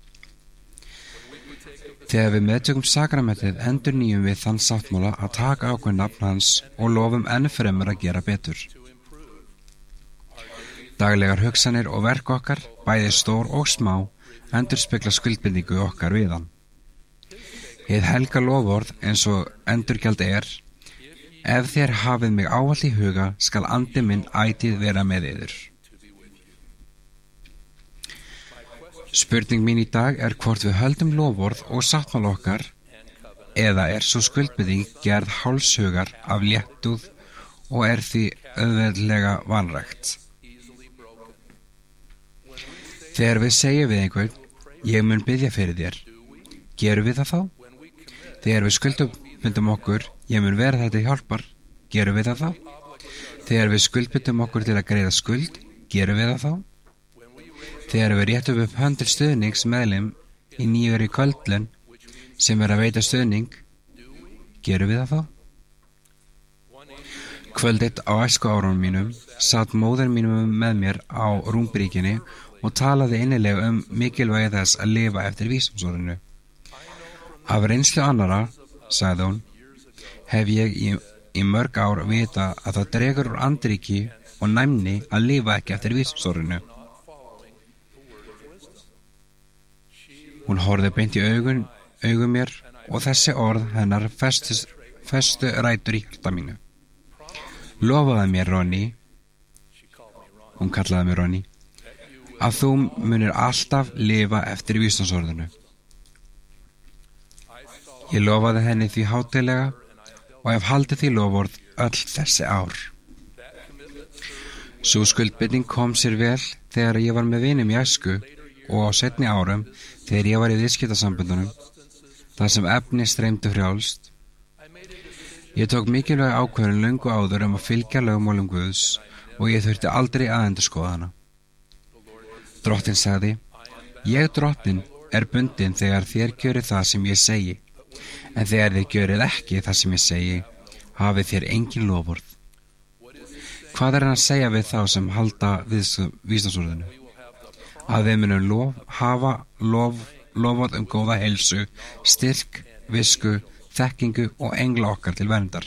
Þegar við meðtökum sakramentið endurnýjum við þann sáttmála að taka okkur nafn hans og lofum enn fremur að gera betur. Daglegar hugsanir og verk okkar, bæði stór og smá, endurspegla skuldbindingu okkar við hann. Hið helga loforð eins og endurgjald er, ef þér hafið mig ávallt í huga skal andi minn ætíð vera með yður. Spurning mín í dag er hvort við höldum loforð og sáttmála okkar eða er svo skuldbinding gerð hálshugar af léttúð og er því auðveldlega vanrækt. Þegar við segjum við einhvern, ég mun biðja fyrir þér, gerum við það þá? Þegar við skuldbindum okkur, ég mun vera þetta hjálpar, gerum við það þá? Þegar við skuldbindum okkur til að greiða skuld, gerum við það þá? Þegar við réttum upp hönd til stuðningsmeðlim í nýjari kvöldlun sem að veita stuðning, gerum við það þá? Kvölditt á æsku árunum mínum satt móðir mínum með mér á rúmbríkinni og talaði innilega mikilvægi þess að lifa eftir vísumsorðinu. Af reynslu annara, sagði hún, hef ég í mörg ár vita að það dregur úr andríki og næmni að lifa ekki eftir vísumsorðinu. Hún horfði beint í augun mér og þessi orð hennar festu rætur í hjarta mínu. Lofaði mér, Ronny, hún kallaði mig Ronny, að þú munir alltaf lifa eftir vísumsorðinu. Ég lofaði henni því hátíðlega og hef haldið því loforð öll þessi ár. Sú skuldbinding kom sér vel þegar ég var með vinum í æsku og á seinni árum þegar ég var í viðskiptasamböndunum, þar sem efni streymdu frjálst. Ég tók mikilvæg ákvörðun löngu áður að fylgja lögmálum Guðs og ég þurfti aldrei að endurskoða hana. Drottinn sagði, ég drottinn er bundinn þegar þér gjörið það sem ég segi, en þegar þér gjörið ekki það sem ég segi, hafið þér engin loforð. Hvað hann að segja við þá sem halda vísumsorðinu? Að við munum hafa loforð góða heilsu, styrk, visku, þekkingu og engla okkar til verndar.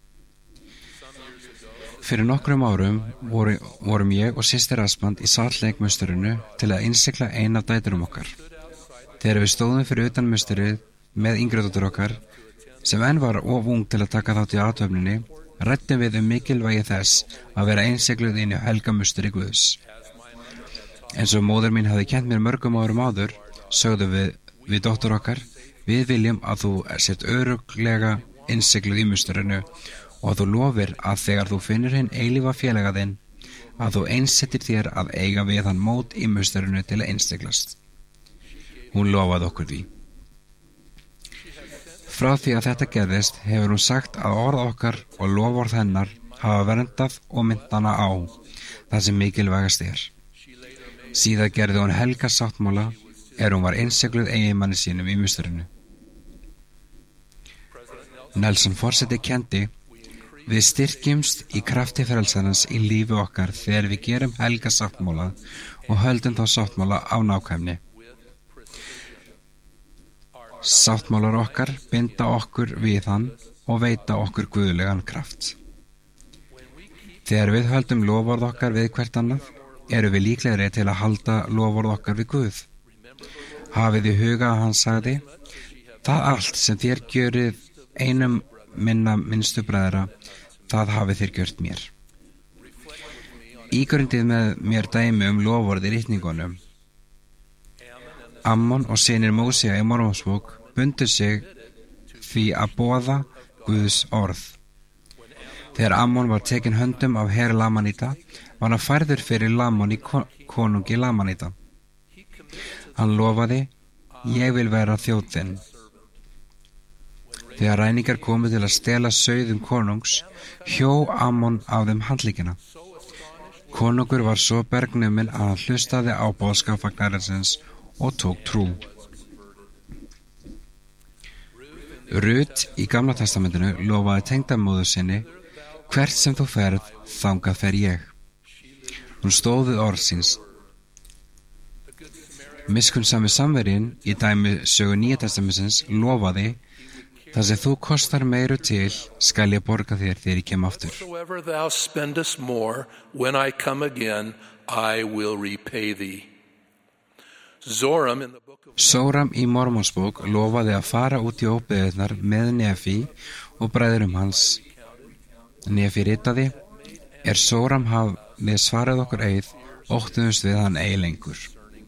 Fyrir nokkrum árum vorum ég og systir Asmand í Salt Lake musturinu til að innsigla ein af dæturum okkar. Þegar við stóðum fyrir utan musturið með yngri dóttur okkar, sem enn var of ung til að taka þátt í athöfninni, ræddum við mikilvægi þess að vera innsigluð inn í helga musteri Guðs. Eins og móðir mín hafði kennt mér mörgum árum áður, sögðum við dóttur okkar, við viljum að þú sért örugglega innsigluð í musturinu og að þú lofir að þegar þú finnur hinn eilífa félaga þinn, að þú einsettir þér að eiga við hann mót í musturinu til að innsiglast. Hún lofaði okkur því. Frá því að þetta gerðist hefur hún sagt að orð okkar og loforð hennar hafa verndað og minnt hana á það sem mikilvægast er. Síðan gerði hún helga sáttmála hún var innsigluð eiginmanni sínum í musturinu. Nelson forseti kendi, við styrkjumst í krafti frelsarans í lífi okkar þegar við gerum helga sáttmála og höldum þá sáttmála á nákvæmni. Sáttmálar okkar binda okkur við hann og veita okkur guðlegan kraft. Þegar við höldum loforð okkar við hvert annað, erum við líklegri til að halda loforð okkar við Guð. Hafið í huga að hann sagði, það allt sem þér gjörið einum minna minnstu bræðra, það hafið þér gjört mér. Ígrundið með mér dæmi loforð í ritningunum. Ammon og synir Mósea í Mormonsbók bundu sig því að boða Guðs orð. Þegar Ammon var tekin höndum af her Lamanita, var hann færður fyrir Lamon í konungi Lamanita. Hann lofaði, ég vil vera þjóð þinn. Þegar ræningar komu til að stela sauðum konungs, hjó Ammon af þeim handleggina. Konungur var svo bergnuminn að hann hlustaði á boðskap fagnarins og tók trú. Rut í Gamla testamentinu lofaði tengdamóður sinni, hvert sem þú ferð, þangað fer ég. Hún stóð við orð síns. Miskunnsami samverjinn í dæmi sögu Nýja testamentsins lofaði, þar sem þú kostar meiru til, skal ég borga þér þegar ég kem aftur. Whatsoever thou spendest more, when I come again, I will repay thee. Sóram í Mormonsbók lofaði að fara út í óbyggðirnar með Nefi og bræðurum hans. Nefi ritaði, Sóram hafði svarað okkur eið, óttuðumst við hann eigi lengur.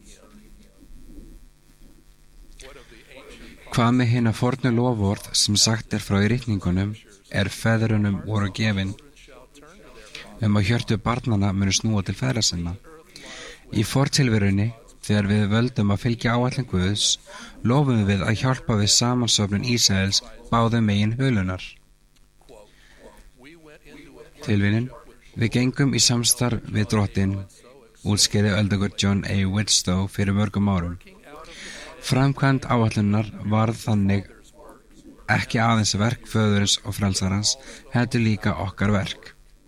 Hvað með hina fornu loforð sem sagt frá í ritningunum feðrunum voru gefin að hjörtu barnanna munu snúa til feðra sinna. Í fortilverunni, þegar við völdum að fylgja áætlun Guðs, lofum við að hjálpa við samansöfnun Ísraels báðum megin hulunar. Tilvínin, við gengum í samstarf við Drottinn, útskýrði öldungur John A. Widstow fyrir mörgum árum. Framkvæmd áætlunar varð þannig ekki aðeins verk föðurins og frelsarans, heldur líka okkar verk.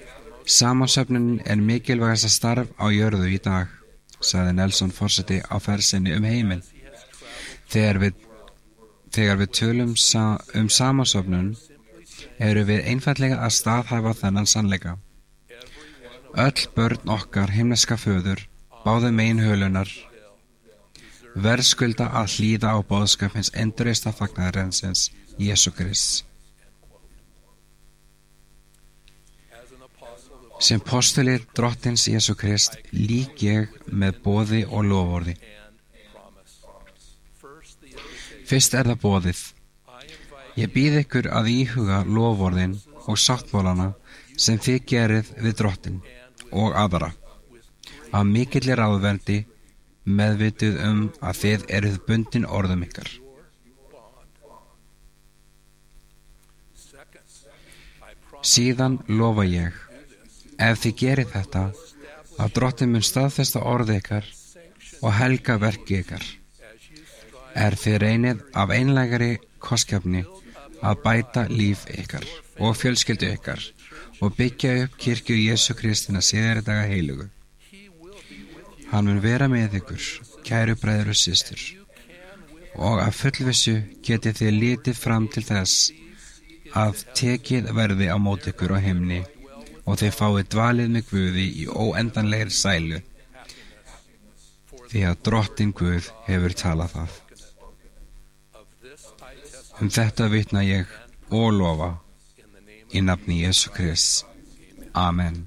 Samansöfnunin mikilvægasta starf á jörðu í dag, sagði Nelson forseti á ferð sinni heiminn. Þegar við tölum samansöfnun við einfaldlega að staðhæfa þennan sannleika. Öll börn okkar himneska föður, báðum megin hölunar, verðskulda að hlýða á boðskap hins endurreista fagnaðarins Jesú Krists. Sem postuli drottins Jesú Krist lík ég með boði og loforði. Fyrst það boðið. Ég býð ykkur að íhuga loforðin og sáttmálana sem þið gerið við drottin og aðra, af mikilli ráðverndi, meðvituð að þið eruð bundin orðum ykkar. Síðan lofa ég, ef þið gerið þetta, að drottin mun staðfesta orð ykkar og helga verki ykkar. Þið reynið af einlægari kostgæfni að bæta líf ykkar og fjölskyldu ykkar og byggja upp kirkju Jesú Kristina siðferðilega heilugu. Hann mun vera með ykkur, kæru bræður og systur, og af fullvissu getið þið litið fram til þess að tekið verði á móti ykkur á himni og þið fáið dvalið með Guði í óendanlegri sælu, því að drottin Guð hefur talað það. Þetta vitna ég og lofa í nafni Jesú Krists. Amen.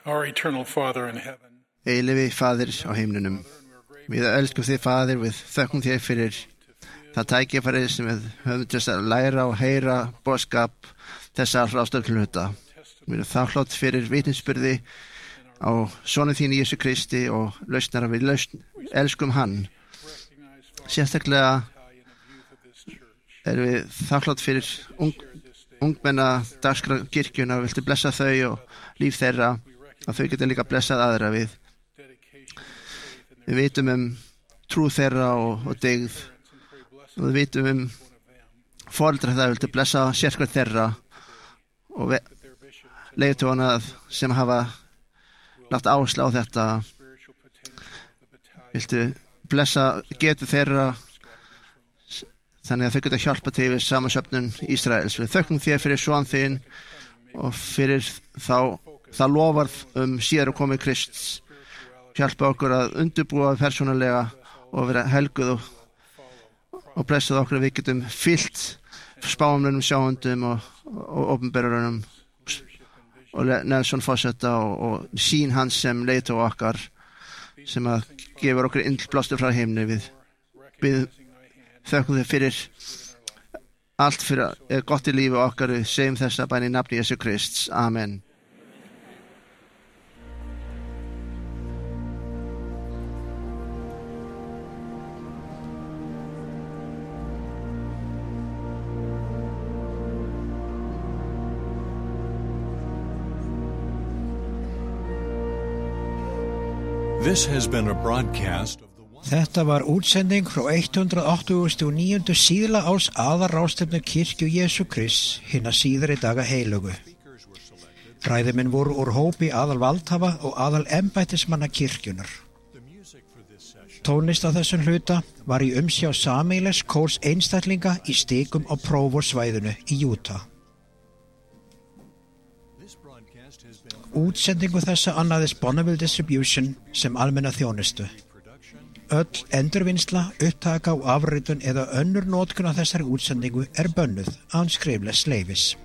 Our eternal Father in heaven. Eilifi Faðir á himnunum. Við elskum þig, Faðir, við þökkum þér fyrir það tækifæri sem við höfum til að læra og heyra boðskap þessa ráðstefnuhluta. Við erum þakklátt fyrir vitnisburði á sonum þín Jesú Kristi og lausnara. Við elskum hann. Sérstaklega erum við þakklátt fyrir ungmenna dagskrá kirkjuna. Viltu blessa þau og líf þeirra, að þau geta líka blessað aðra. Við vitum trú þeirra og dygð, og við vitum foreldra þeirra. Viltu blessa sérhvern þeirra og leiðtogana sem hafa lagt áherslu á þetta. Viltu blessa getu þeirra þannig að þau geta hjálpa til við samansöfnun Ísraels. Við þökkum þér fyrir son þinn og fyrir það lofarð síðar komu Krists. Hjálpa okkur að undirbúa persónulega og vera helguð og blessað okkur að við getum fyllt spámennum, sjáundum og opinberurunum og Nelson forseta og sín hans sem leiðtog okkar, sem að gefur okkur innblástur frá himni. Við þökkum þér fyrir allt fyrir gott í lífi okkar. Við segjum þessa bæn í nafni Jesú Krists. Amen. This has been a broadcast of Þetta var útsending frá 189. síðla árs aðalráðstefnu kirkju Jesú Krists hinna síðari daga heilögu. Ræðumenn voru úr hópi aðal valdhafa og aðal embættismanna kirkjunar. Tónlist á þessum hluta var í umsjá sameiginlegs kórs einstaklinga í stikum á Provo-svæðinu í Utah. Útsendingu þessa annaðist Bonneville Distribution sem almenna þjónustu. Öll endurvinnsla, upptaka og afritun eða önnur notkun á þessari útsendingu bönnuð án skriflegs leyfis.